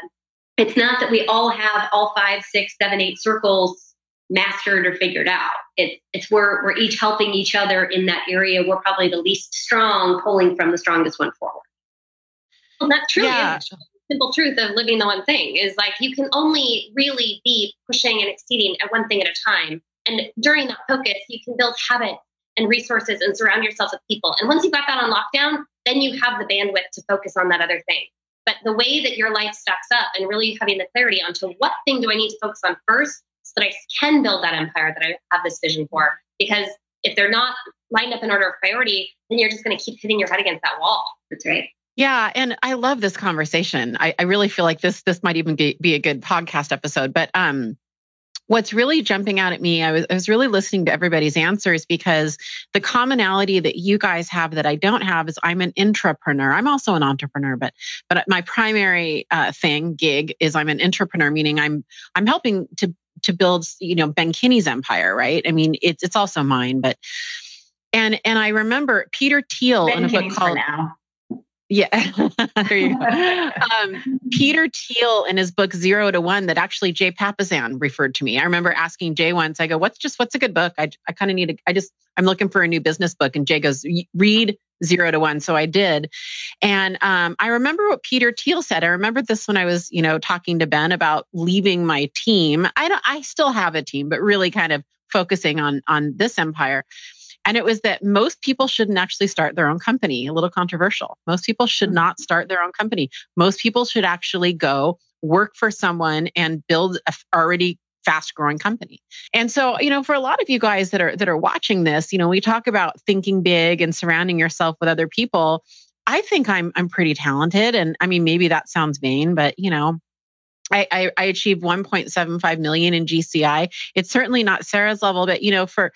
It's not that we all have all 5, 6, 7, 8 circles mastered or figured out. It's we're each helping each other in that area. We're probably the least strong, pulling from the strongest one forward. Well, that truly is the simple truth of living the one thing, is like you can only really be pushing and exceeding at one thing at a time. And during that focus, you can build habits and resources and surround yourself with people. And once you've got that on lockdown, then you have the bandwidth to focus on that other thing. But the way that your life stacks up and really having the clarity onto what thing do I need to focus on first so that I can build that empire that I have this vision for. Because if they're not lined up in order of priority, then you're just going to keep hitting your head against that wall. That's right. Yeah. And I love this conversation. I really feel like this might even be a good podcast episode. But what's really jumping out at me, I was really listening to everybody's answers, because the commonality that you guys have that I don't have is I'm an intrapreneur. I'm also an entrepreneur, but my primary gig is I'm an entrepreneur, meaning I'm helping to build, Ben Kinney's empire, right? I mean, it's also mine, but and I remember Peter Thiel in a book called Yeah, there you go. Peter Thiel in his book 0 to 1 that actually Jay Papasan referred to me. I remember asking Jay once, I go, what's a good book? I kind of need I'm looking for a new business book. And Jay goes, read 0 to 1. So I did. And I remember what Peter Thiel said. I remember this when I was, talking to Ben about leaving my team. I still have a team, but really kind of focusing on this empire. And it was that most people shouldn't actually start their own company. A little controversial. Most people should not start their own company. Most people should actually go work for someone and build a already fast growing company. And so, for a lot of you guys that are watching this, we talk about thinking big and surrounding yourself with other people. I think I'm pretty talented. And I mean, maybe that sounds vain, but I achieved 1.75 million in GCI. It's certainly not Sarah's level, but for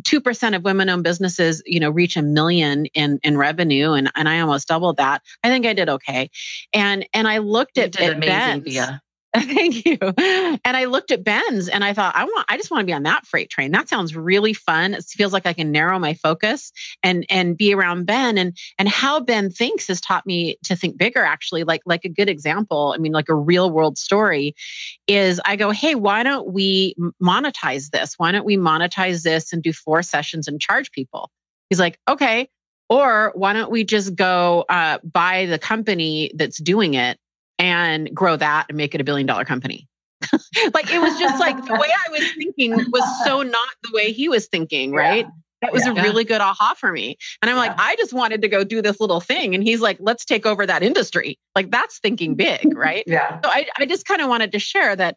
2% of women-owned businesses, reach $1 million in revenue, and I almost doubled that. I think I did okay. And I looked at Ben's. Via. Thank you. And I looked at Ben's and I thought, I just want to be on that freight train. That sounds really fun. It feels like I can narrow my focus and be around Ben. And how Ben thinks has taught me to think bigger, actually. Like a good example, like a real world story is I go, hey, why don't we monetize this? Why don't we monetize this and do 4 sessions and charge people? He's like, okay. Or why don't we just go buy the company that's doing it and grow that and make it $1 billion company. It was just like the way I was thinking was so not the way he was thinking, right? That was a really good aha for me. And I'm like, I just wanted to go do this little thing. And he's like, let's take over that industry. That's thinking big, right? Yeah. So I just kind of wanted to share that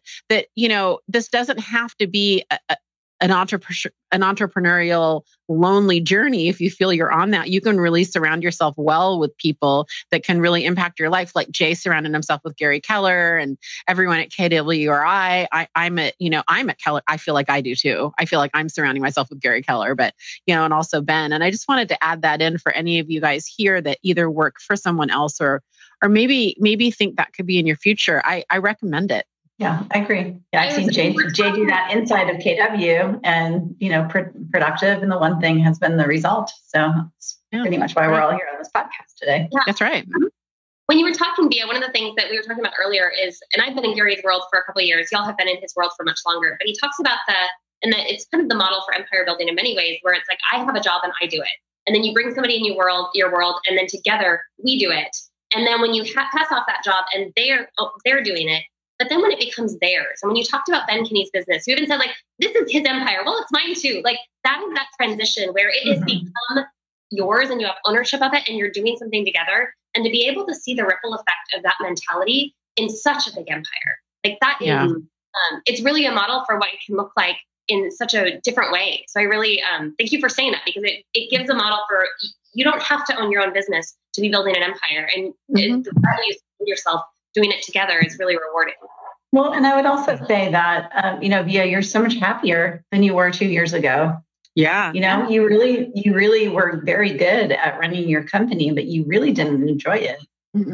this doesn't have to be an entrepreneurial lonely journey. If you feel you're on that, you can really surround yourself well with people that can really impact your life. Like Jay surrounded himself with Gary Keller and everyone at KWRI. I'm at Keller. I feel like I do too. I feel like I'm surrounding myself with Gary Keller, but and also Ben. And I just wanted to add that in for any of you guys here that either work for someone else or maybe think that could be in your future. I recommend it. Yeah, I agree. Yeah, I've seen Jay do that inside of KW and, productive. And the one thing has been the result. So that's pretty much why we're all here on this podcast today. Yeah. That's right. When you were talking, Bia, one of the things that we were talking about earlier is, and I've been in Gary's world for a couple of years. Y'all have been in his world for much longer, but he talks about it's kind of the model for empire building in many ways, where it's like, I have a job and I do it. And then you bring somebody in your world, and then together we do it. And then when you pass off that job and they're doing it, but then when it becomes theirs, and when you talked about Ben Kinney's business, you even said this is his empire. Well, it's mine too. That is that transition where it has become yours and you have ownership of it and you're doing something together. And to be able to see the ripple effect of that mentality in such a big empire, that is, it's really a model for what it can look like in such a different way. So I really thank you for saying that, because it gives a model for, you don't have to own your own business to be building an empire, and the value of yourself doing it together is really rewarding. Well, and I would also say that, Via, you're so much happier than you were 2 years ago. Yeah. You really were very good at running your company, but you really didn't enjoy it.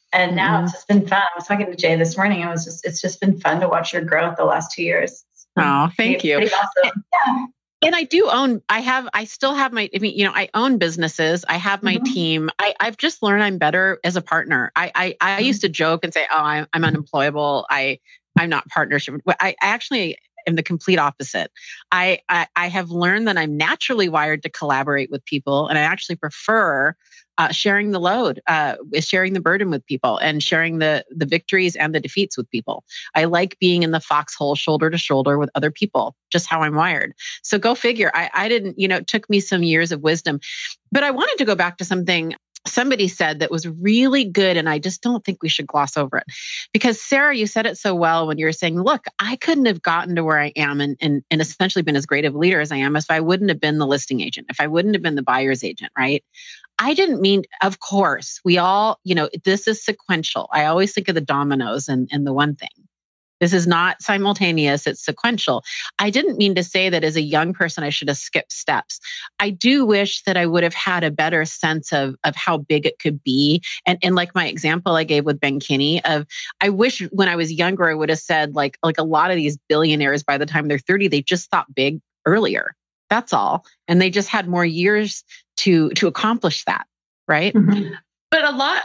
And now it's just been fun. I was talking to Jay this morning. It's just been fun to watch your growth the last 2 years. Oh, thank you. Pretty awesome. Yeah. And I do own, I still have I own businesses. I have my team. I've just learned I'm better as a partner. I used to joke and say, oh, I'm unemployable. I'm not partnership. I actually am the complete opposite. I have learned that I'm naturally wired to collaborate with people. And I actually prefer sharing the load, sharing the burden with people and sharing the victories and the defeats with people. I like being in the foxhole shoulder to shoulder with other people, just how I'm wired. So go figure. I didn't, it took me some years of wisdom, but I wanted to go back to something somebody said that was really good. And I just don't think we should gloss over it because Sarah, you said it so well when you were saying, look, I couldn't have gotten to where I am and essentially been as great of a leader as I am if I wouldn't have been the listing agent, if I wouldn't have been the buyer's agent, right? I didn't mean, of course, we all, this is sequential. I always think of the dominoes and the one thing. This is not simultaneous, it's sequential. I didn't mean to say that as a young person, I should have skipped steps. I do wish that I would have had a better sense of how big it could be. And like my example I gave with Ben Kinney I wish when I was younger, I would have said like a lot of these billionaires, by the time they're 30, they just thought big earlier. That's all. And they just had more years to accomplish that. Right. Mm-hmm. But a lot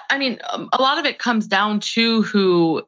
of it comes down to who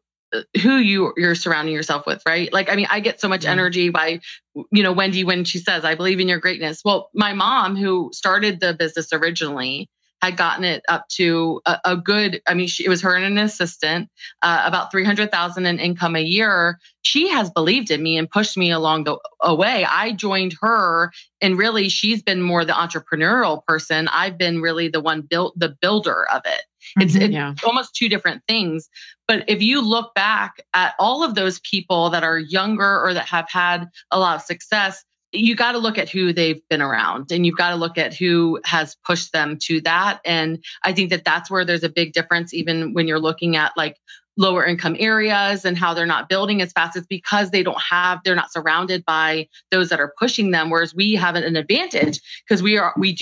you're surrounding yourself with, right? I get so much energy by, Wendy, when she says, I believe in your greatness. Well, my mom, who started the business originally, had gotten it up to a good, it was her and an assistant, about $300,000 in income a year. She has believed in me and pushed me along the way. I joined her and really she's been more the entrepreneurial person. I've been really the one the builder of it. It's almost two different things. But if you look back at all of those people that are younger or that have had a lot of success, you got to look at who they've been around and you've got to look at who has pushed them to that. And I think that that's where there's a big difference, even when you're looking at like lower income areas and how they're not building as fast. It's because they're not surrounded by those that are pushing them. Whereas we have an advantage because we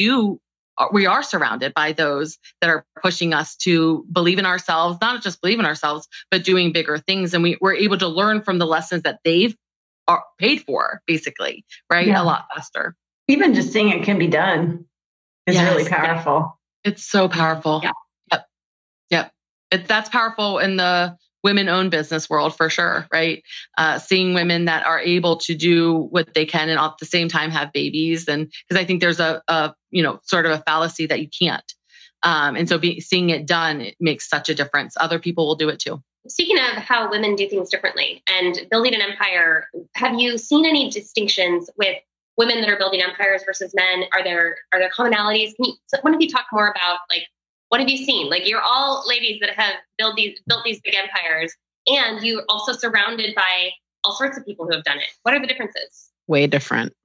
are surrounded by those that are pushing us to believe in ourselves, not just believe in ourselves, but doing bigger things. And we're able to learn from the lessons that they've are paid for, basically, right? Yeah. A lot faster. Even just seeing it can be done is really powerful. It's so powerful. Yeah. Yep. That's powerful in the women-owned business world for sure, right? Seeing women that are able to do what they can and at the same time have babies, and because I think there's a sort of a fallacy that you can't. And so seeing it done, it makes such a difference. Other people will do it too. Speaking of how women do things differently and building an empire, have you seen any distinctions with women that are building empires versus men? Are there commonalities? One of you talk more about what have you seen? You're all ladies that have built these big empires, and you're also surrounded by all sorts of people who have done it. What are the differences? Way different.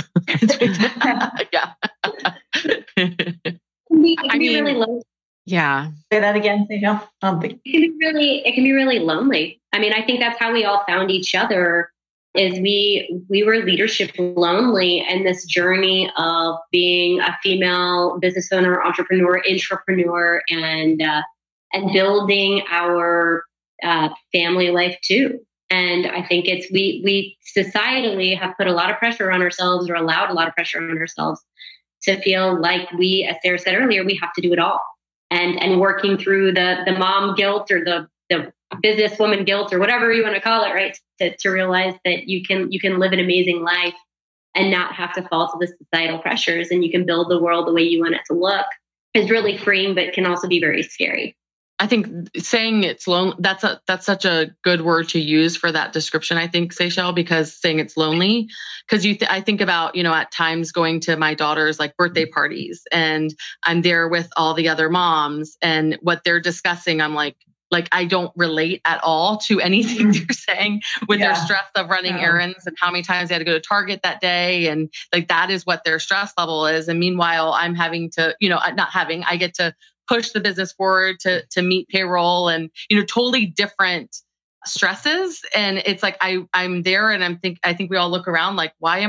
Yeah. It can be really lonely. Yeah. Say that again, Sejal. It can be really lonely. I think that's how we all found each other. Is we were leadership lonely, and this journey of being a female business owner, entrepreneur, intrapreneur, and building our family life too. And I think it's we societally have put a lot of pressure on ourselves, or allowed a lot of pressure on ourselves, to feel like we, as Sarah said earlier, we have to do it all. And working through the mom guilt or the businesswoman guilt or whatever you want to call it, right? To realize that you can live an amazing life and not have to fall to the societal pressures, and you can build the world the way you want it to look, is really freeing, but can also be very scary. I think saying it's lonely, that's such a good word to use for that description, I think, Sejal, because saying it's lonely, because I think about, at times going to my daughter's birthday parties, and I'm there with all the other moms, and what they're discussing, I'm like I don't relate at all to anything they're saying with their stress of running errands and how many times they had to go to Target that day. And that is what their stress level is. And meanwhile, I'm having to, I get to push the business forward to meet payroll and, totally different stresses. And it's I'm there, and I think we all look around why am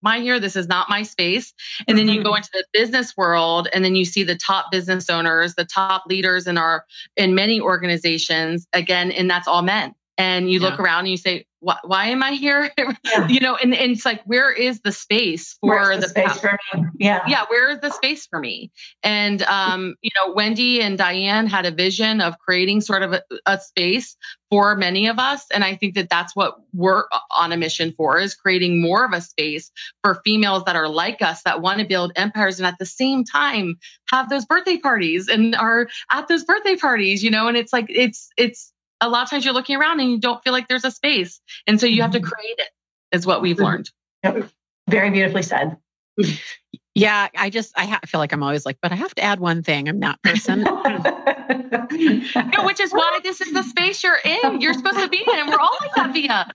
am I here? This is not my space. And then you go into the business world, and then you see the top business owners, the top leaders in many organizations again, and that's all men. And you look around and you say, why am I here? And it's like, where is the space for the space for me? Yeah. Where is the space for me? And, Wendy and Diane had a vision of creating sort of a space for many of us. And I think that that's what we're on a mission for, is creating more of a space for females that are like us, that want to build empires and at the same time have those birthday parties and are at those birthday parties, and it's like, it's a lot of times you're looking around and you don't feel like there's a space. And so you have to create it, is what we've learned. Yep. Very beautifully said. Yeah, I feel like I'm always like, but I have to add one thing. I'm that person. Which is why this is the space you're in. You're supposed to be in, and we're all like that, Via.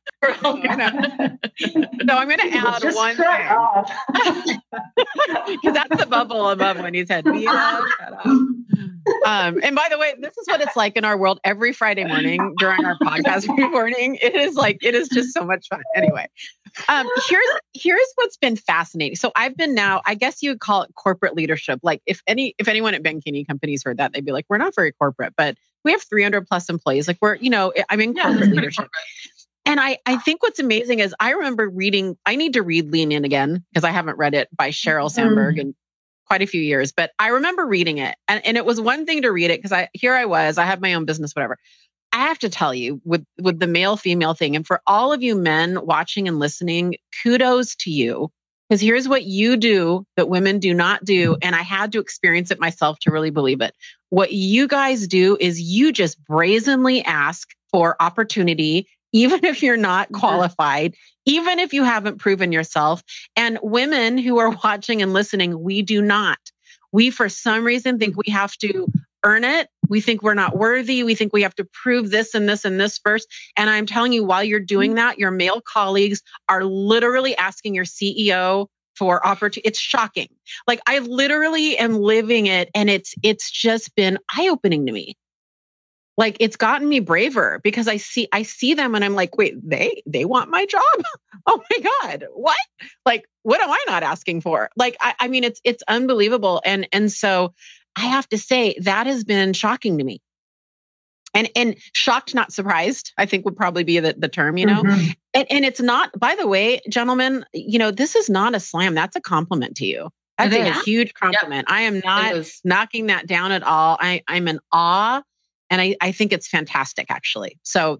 So I'm going to add one thing. Because that's the bubble above Wendy's head. Via, shut up. And by the way, this is what it's like in our world every Friday morning during our podcast recording. It is just so much fun. Anyway, here's what's been fascinating. So I've been now, I guess you would call it corporate leadership. Like if anyone at Benkini Companies heard that, they'd be like, we're not very corporate, but we have 300 plus employees. Like I'm in corporate leadership. And I think what's amazing is I remember I need to read Lean In again because I haven't read it by Sheryl Sandberg in quite a few years, but I remember reading it and it was one thing to read it because I have my own business, whatever. I have to tell you with the male female thing, and for all of you men watching and listening, kudos to you, because here's what you do that women do not do. And I had to experience it myself to really believe it. What you guys do is you just brazenly ask for opportunity, even if you're not qualified, even if you haven't proven yourself. And women who are watching and listening, we do not. We, for some reason, think we have to earn it. We think we're not worthy. We think we have to prove this and this and this first. And I'm telling you, while you're doing that, your male colleagues are literally asking your CEO for opportunity. It's shocking. Like I literally am living it, and it's just been eye-opening to me. Like it's gotten me braver because I see them and I'm like, wait, they want my job? Oh my God, what? Like, what am I not asking for? Like, I mean, it's unbelievable. And so I have to say that has been shocking to me. And shocked, not surprised, I think would probably be the term, And it's not, by the way, gentlemen, this is not a slam. That's a compliment to you. That's a huge compliment. Yep. I am not knocking that down at all. I'm in awe. And I think it's fantastic, actually. So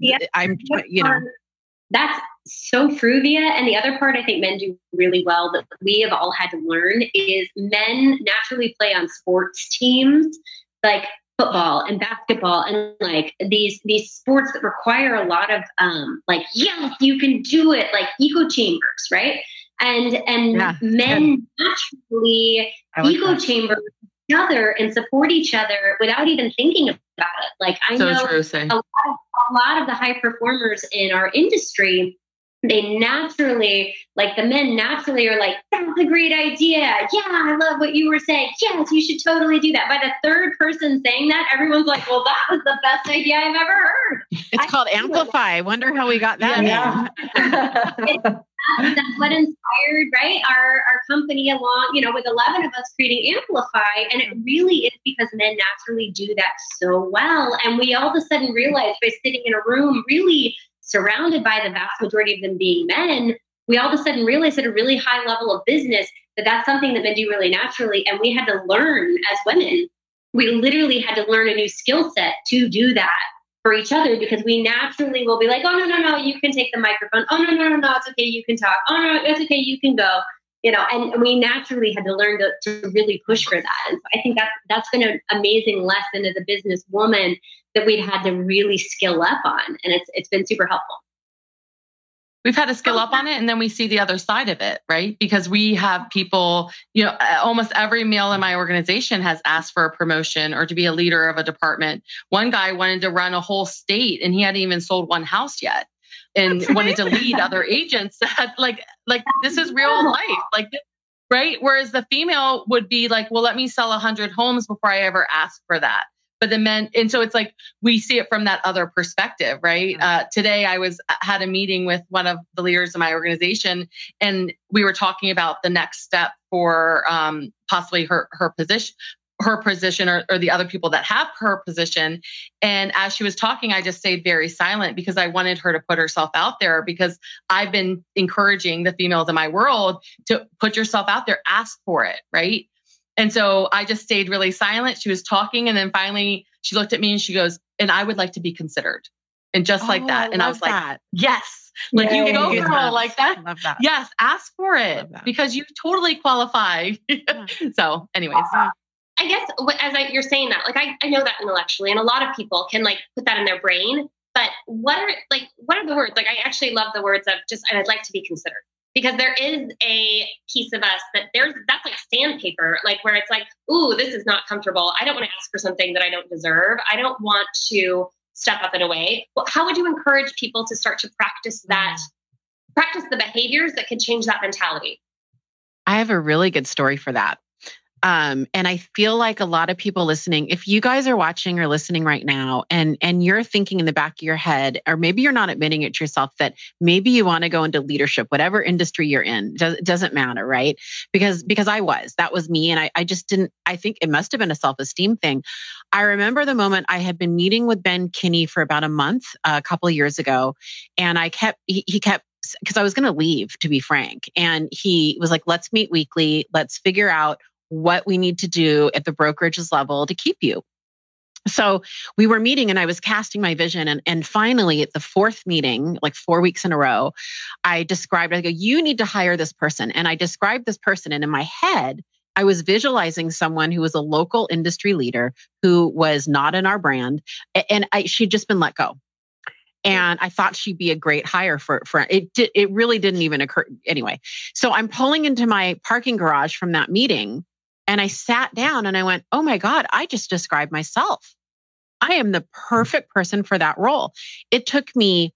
That's so true, Via. And the other part I think men do really well that we have all had to learn is men naturally play on sports teams like football and basketball and like these sports that require a lot of yes, you can do it, like echo chambers, right? And men naturally echo chamber each other and support each other without even thinking about it. Like I know a lot of the high performers in our industry, they naturally, like the men naturally are like, that's a great idea. Yeah, I love what you were saying. Yes, you should totally do that. By the third person saying that, everyone's like, well, that was the best idea I've ever heard. It's called Amplify. I wonder how we got that name. That's what inspired, right? Our company along, with 11 of us creating Amplify. And it really is because men naturally do that so well. And we all of a sudden realized by sitting in a room really surrounded by the vast majority of them being men, we all of a sudden realized at a really high level of business that that's something that men do really naturally. And we had to learn as women, we literally had to learn a new skill set to do that for each other, because we naturally will be like, oh, no, you can take the microphone. Oh, no, it's okay, you can talk. Oh, no, it's okay, you can go. And we naturally had to learn to really push for that. And so I think that's been an amazing lesson as a businesswoman that we'd had to really skill up on. And it's been super helpful. We've had to skill up on it, and then we see the other side of it, right? Because we have people, almost every male in my organization has asked for a promotion or to be a leader of a department. One guy wanted to run a whole state, and he hadn't even sold one house yet, and wanted to lead other agents. Like this is real life, right? Whereas the female would be like, well, let me sell 100 homes before I ever ask for that. but the men, and so it's like, we see it from that other perspective, right? Today I had a meeting with one of the leaders in my organization, and we were talking about the next step for possibly her position or the other people that have her position. And as she was talking, I just stayed very silent because I wanted her to put herself out there, because I've been encouraging the females in my world to put yourself out there, ask for it. Right. And so I just stayed really silent. She was talking, and then finally she looked at me and she goes, "And I would like to be considered." And just like that. And I was like, yes, like you go girl like that. Love that. Yes. Ask for it because you totally qualify. So anyways. I guess you're saying that, like, I know that intellectually, and a lot of people can like put that in their brain, but what are the words? Like, I actually love the words of just, and I'd like to be considered, because there is a piece of us that's like sandpaper, like where it's like, ooh, this is not comfortable. I don't want to ask for something that I don't deserve. I don't want to step up in a way. Well, how would you encourage people to start to practice the behaviors that could change that mentality? I have a really good story for that. And I feel like a lot of people listening, if you guys are watching or listening right now and you're thinking in the back of your head, or maybe you're not admitting it to yourself, that maybe you want to go into leadership, whatever industry you're in, doesn't matter, right? Because that was me. And I just didn't, I think it must've been a self-esteem thing. I remember the moment I had been meeting with Ben Kinney for about a month, a couple of years ago. And he kept, because I was going to leave, to be frank. And he was like, let's meet weekly. Let's figure out what we need to do at the brokerage's level to keep you. So we were meeting, and I was casting my vision. And finally, at the fourth meeting, like 4 weeks in a row, I go, you need to hire this person. And I described this person. And in my head, I was visualizing someone who was a local industry leader who was not in our brand. And she'd just been let go. And I thought she'd be a great hire for it. It really didn't even occur. Anyway, so I'm pulling into my parking garage from that meeting. And I sat down and I went, oh my God, I just described myself. I am the perfect person for that role. It took me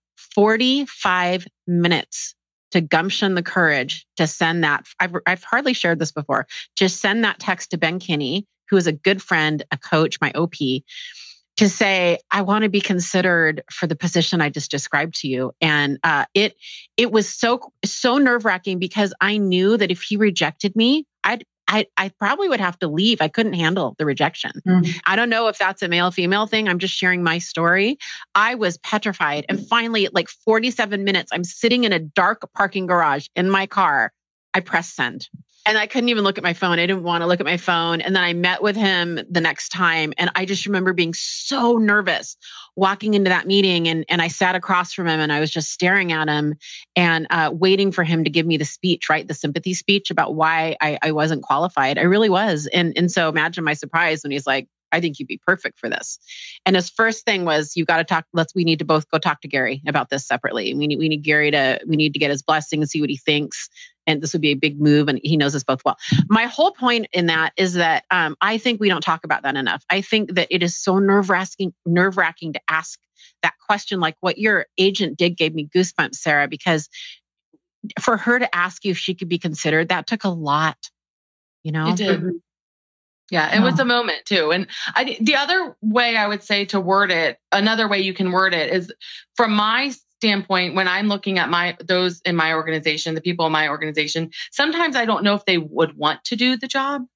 45 minutes to gumption the courage to send that. I've hardly shared this before. Just send that text to Ben Kinney, who is a good friend, a coach, my OP, to say, I want to be considered for the position I just described to you. And it was so nerve-wracking, because I knew that if he rejected me, I probably would have to leave. I couldn't handle the rejection. I don't know if that's a male-female thing. I'm just sharing my story. I was petrified. And finally, at like 47 minutes, I'm sitting in a dark parking garage in my car. I pressed send. And I couldn't even look at my phone. I didn't want to look at my phone. And then I met with him the next time. And I just remember being so nervous walking into that meeting. And I sat across from him, and I was just staring at him and waiting for him to give me the speech, right? The sympathy speech about why I wasn't qualified. I really was. And so imagine my surprise when he's like, I think you'd be perfect for this. And his first thing was, you got to talk. We need to both go talk to Gary about this separately. We need Gary we need to get his blessing and see what he thinks. And this would be a big move. And he knows us both well. My whole point in that is that I think we don't talk about that enough. I think that it is so nerve-wracking to ask that question. Like what your agent did gave me goosebumps, Sarah, because for her to ask you if she could be considered, that took a lot, you know? It did. Yeah, it was a moment too. And the other way I would say to word it, another way you can word it is, from my standpoint, when I'm looking at those in my organization, the people in my organization, sometimes I don't know if they would want to do the job.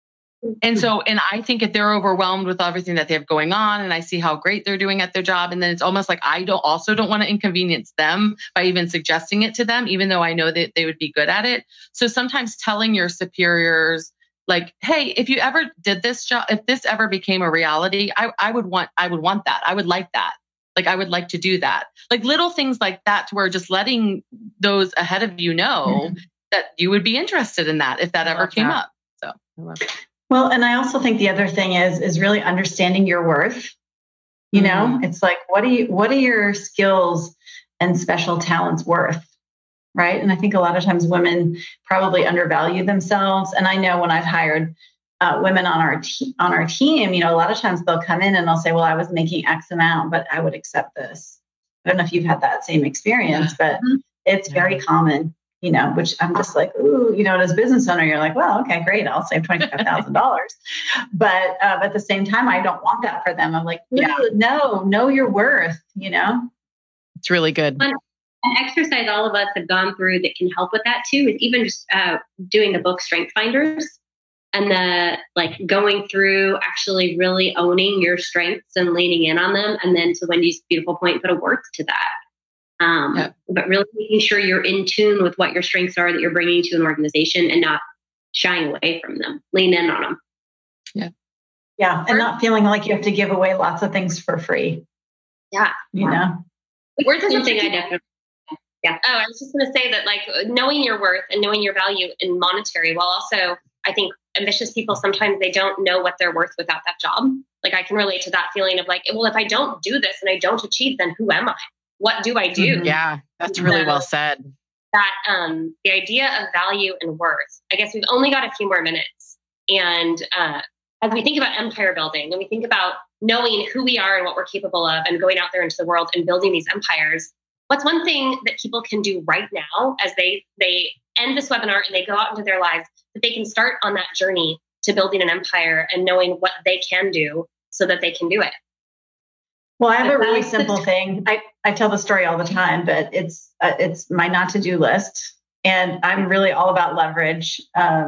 And I think if they're overwhelmed with everything that they have going on, and I see how great they're doing at their job, and then it's almost like I don't want to inconvenience them by even suggesting it to them, even though I know that they would be good at it. So sometimes telling your superiors, like, hey, if you ever did this job, if this ever became a reality, I would want that. I would like that. Like, I would like to do that. Like little things like that, to where just letting those ahead of you know that you would be interested in that if that ever came up. So I love it. Well, and I also think the other thing is really understanding your worth. You know, it's like, what are your skills and special talents worth? Right. And I think a lot of times women probably undervalue themselves. And I know when I've hired women on our team, you know, a lot of times they'll come in and they'll say, well, I was making X amount, but I would accept this. I don't know if you've had that same experience, but it's very common. which I'm just like, ooh, as a business owner, you're like, well, okay, great. I'll save $25,000. But at the same time, I don't want that for them. I'm like, no, know your worth, It's really good. An exercise all of us have gone through that can help with that too is even just doing the book Strength Finders and going through actually really owning your strengths and leaning in on them. And then to Wendy's beautiful point, put a worth to that. But really making sure you're in tune with what your strengths are that you're bringing to an organization and not shying away from them. Lean in on them. Yeah. Yeah. And not feeling like you have to give away lots of things for free. Yeah. Worth is something I definitely. Yeah. Oh, I was just going to say that knowing your worth and knowing your value in monetary, while also I think ambitious people, sometimes they don't know what they're worth without that job. I can relate to that feeling of well, if I don't do this and I don't achieve, then who am I? What do I do? Mm-hmm. Yeah, that's really well said. That the idea of value and worth, I guess we've only got a few more minutes. And as we think about empire building and we think about knowing who we are and what we're capable of and going out there into the world and building these empires, what's one thing that people can do right now as they end this webinar and they go out into their lives that they can start on that journey to building an empire and knowing what they can do so that they can do it? Well, I have a really simple thing. I tell the story all the time, but it's my not to do list, and I'm really all about leverage.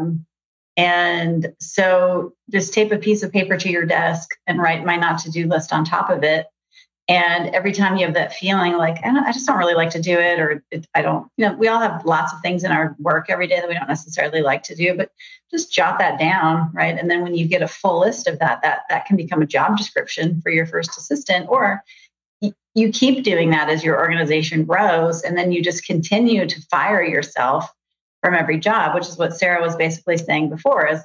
And so just tape a piece of paper to your desk and write my not to do list on top of it. And every time you have that feeling I just don't really like to do it, or I don't, we all have lots of things in our work every day that we don't necessarily like to do, but just jot that down, right? And then when you get a full list of that can become a job description for your first assistant, or you keep doing that as your organization grows, and then you just continue to fire yourself from every job, which is what Sarah was basically saying before, is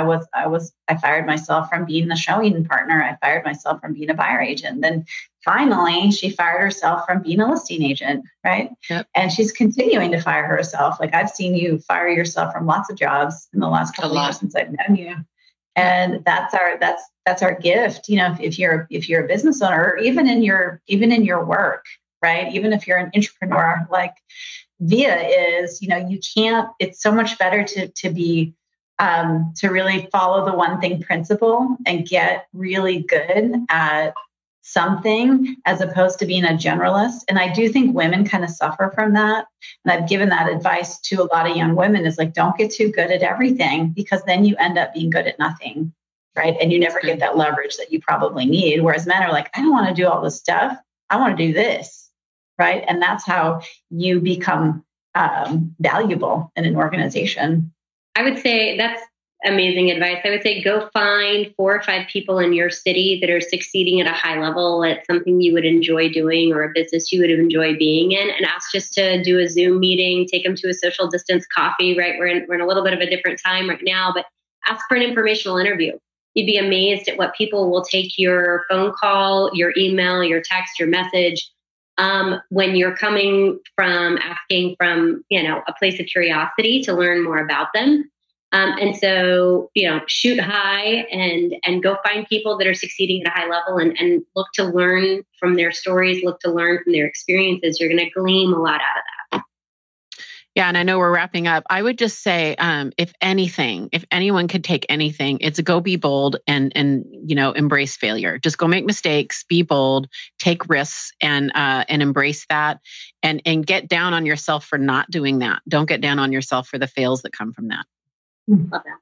I fired myself from being the showing partner. I fired myself from being a buyer agent. Then finally, she fired herself from being a listing agent, right? Yep. And she's continuing to fire herself. I've seen you fire yourself from lots of jobs in the last couple of years since I've known you. And that's our gift. If you're a business owner, or even in your work, right? Even if you're an entrepreneur like Via is, you can't, it's so much better to be, to really follow the one thing principle and get really good at something as opposed to being a generalist. And I do think women kind of suffer from that. And I've given that advice to a lot of young women is don't get too good at everything, because then you end up being good at nothing, right? And you never get that leverage that you probably need. Whereas men are I don't want to do all this stuff. I want to do this. Right. And that's how you become valuable in an organization. I would say that's amazing advice. I would say go find 4 or 5 people in your city that are succeeding at a high level at something you would enjoy doing, or a business you would enjoy being in, and ask just to do a Zoom meeting, take them to a social distance coffee, right? We're in a little bit of a different time right now, but ask for an informational interview. You'd be amazed at what people will take your phone call, your email, your text, your message, when you're coming from asking from, a place of curiosity to learn more about them. And so, shoot high and go find people that are succeeding at a high level and look to learn from their stories, look to learn from their experiences. You're going to glean a lot out of that. Yeah. And I know we're wrapping up. I would just say, if anyone could take anything, it's go be bold and embrace failure. Just go make mistakes, be bold, take risks, and embrace that, and get down on yourself for not doing that. Don't get down on yourself for the fails that come from that. Love that.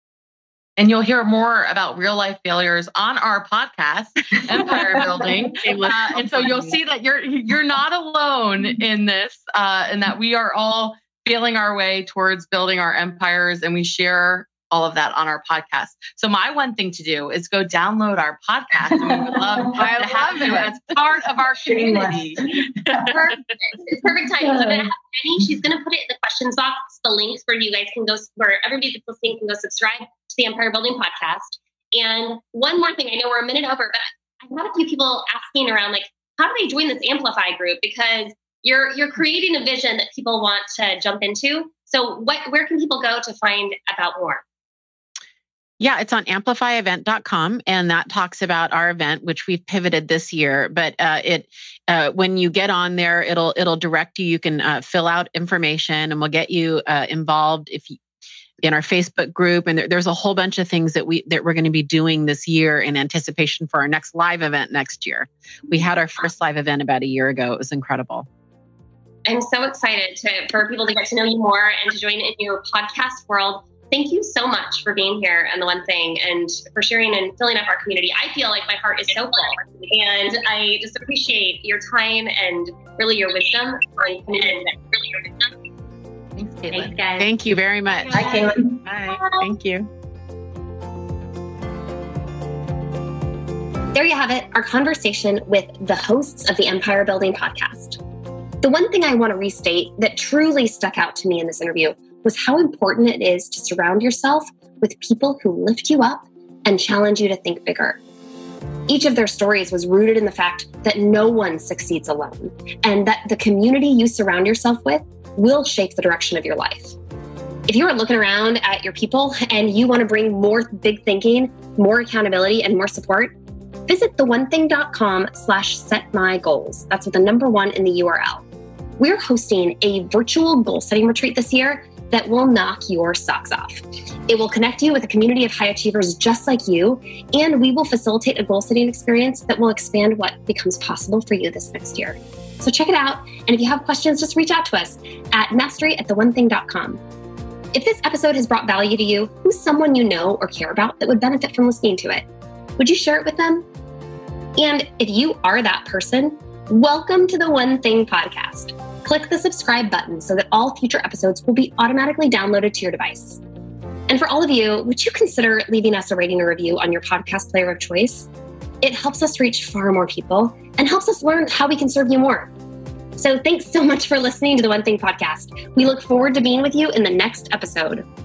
And you'll hear more about real life failures on our podcast, Empire Building. And so you'll see that you're not alone in this, and that we are all feeling our way towards building our empires, and we share all of that on our podcast. So my one thing to do is go download our podcast, and we would love to have you as part of our community. It's perfect time. So I'm going to have Jenny. She's going to put it in the questions box, the links where you guys can go, where everybody that's listening can go subscribe to the Empire Building podcast. And one more thing, I know we're a minute over, but I've had a few people asking around, how do they join this Amplify group? Because you're creating a vision that people want to jump into. So where can people go to find about more? Yeah, it's on amplifyevent.com, and that talks about our event, which we've pivoted this year. But when you get on there, it'll direct you. You can fill out information, and we'll get you involved in our Facebook group. And there's a whole bunch of things that we're going to be doing this year in anticipation for our next live event next year. We had our first live event about a year ago. It was incredible. I'm so excited for people to get to know you more and to join in your podcast world. Thank you so much for being here on The One Thing and for sharing and filling up our community. I feel like my heart is so full, and I just appreciate your time and really your wisdom. Thanks, Caitlin. Thanks, guys. Thank you very much. Bye, Caitlin. Bye. Thank you. There you have it, our conversation with the hosts of the Empire Building podcast. The one thing I want to restate that truly stuck out to me in this interview was how important it is to surround yourself with people who lift you up and challenge you to think bigger. Each of their stories was rooted in the fact that no one succeeds alone, and that the community you surround yourself with will shape the direction of your life. If you are looking around at your people and you want to bring more big thinking, more accountability, and more support, visit theonething.com/setmygoals. That's with the number 1 in the URL. We're hosting a virtual goal setting retreat this year that will knock your socks off. It will connect you with a community of high achievers just like you, and we will facilitate a goal setting experience that will expand what becomes possible for you this next year. So check it out, and if you have questions, just reach out to us at mastery@theonething.com. If this episode has brought value to you, who's someone you know or care about that would benefit from listening to it? Would you share it with them? And if you are that person, welcome to the One Thing podcast. Click the subscribe button so that all future episodes will be automatically downloaded to your device. And for all of you, would you consider leaving us a rating or review on your podcast player of choice? It helps us reach far more people and helps us learn how we can serve you more. So thanks so much for listening to the One Thing podcast. We look forward to being with you in the next episode.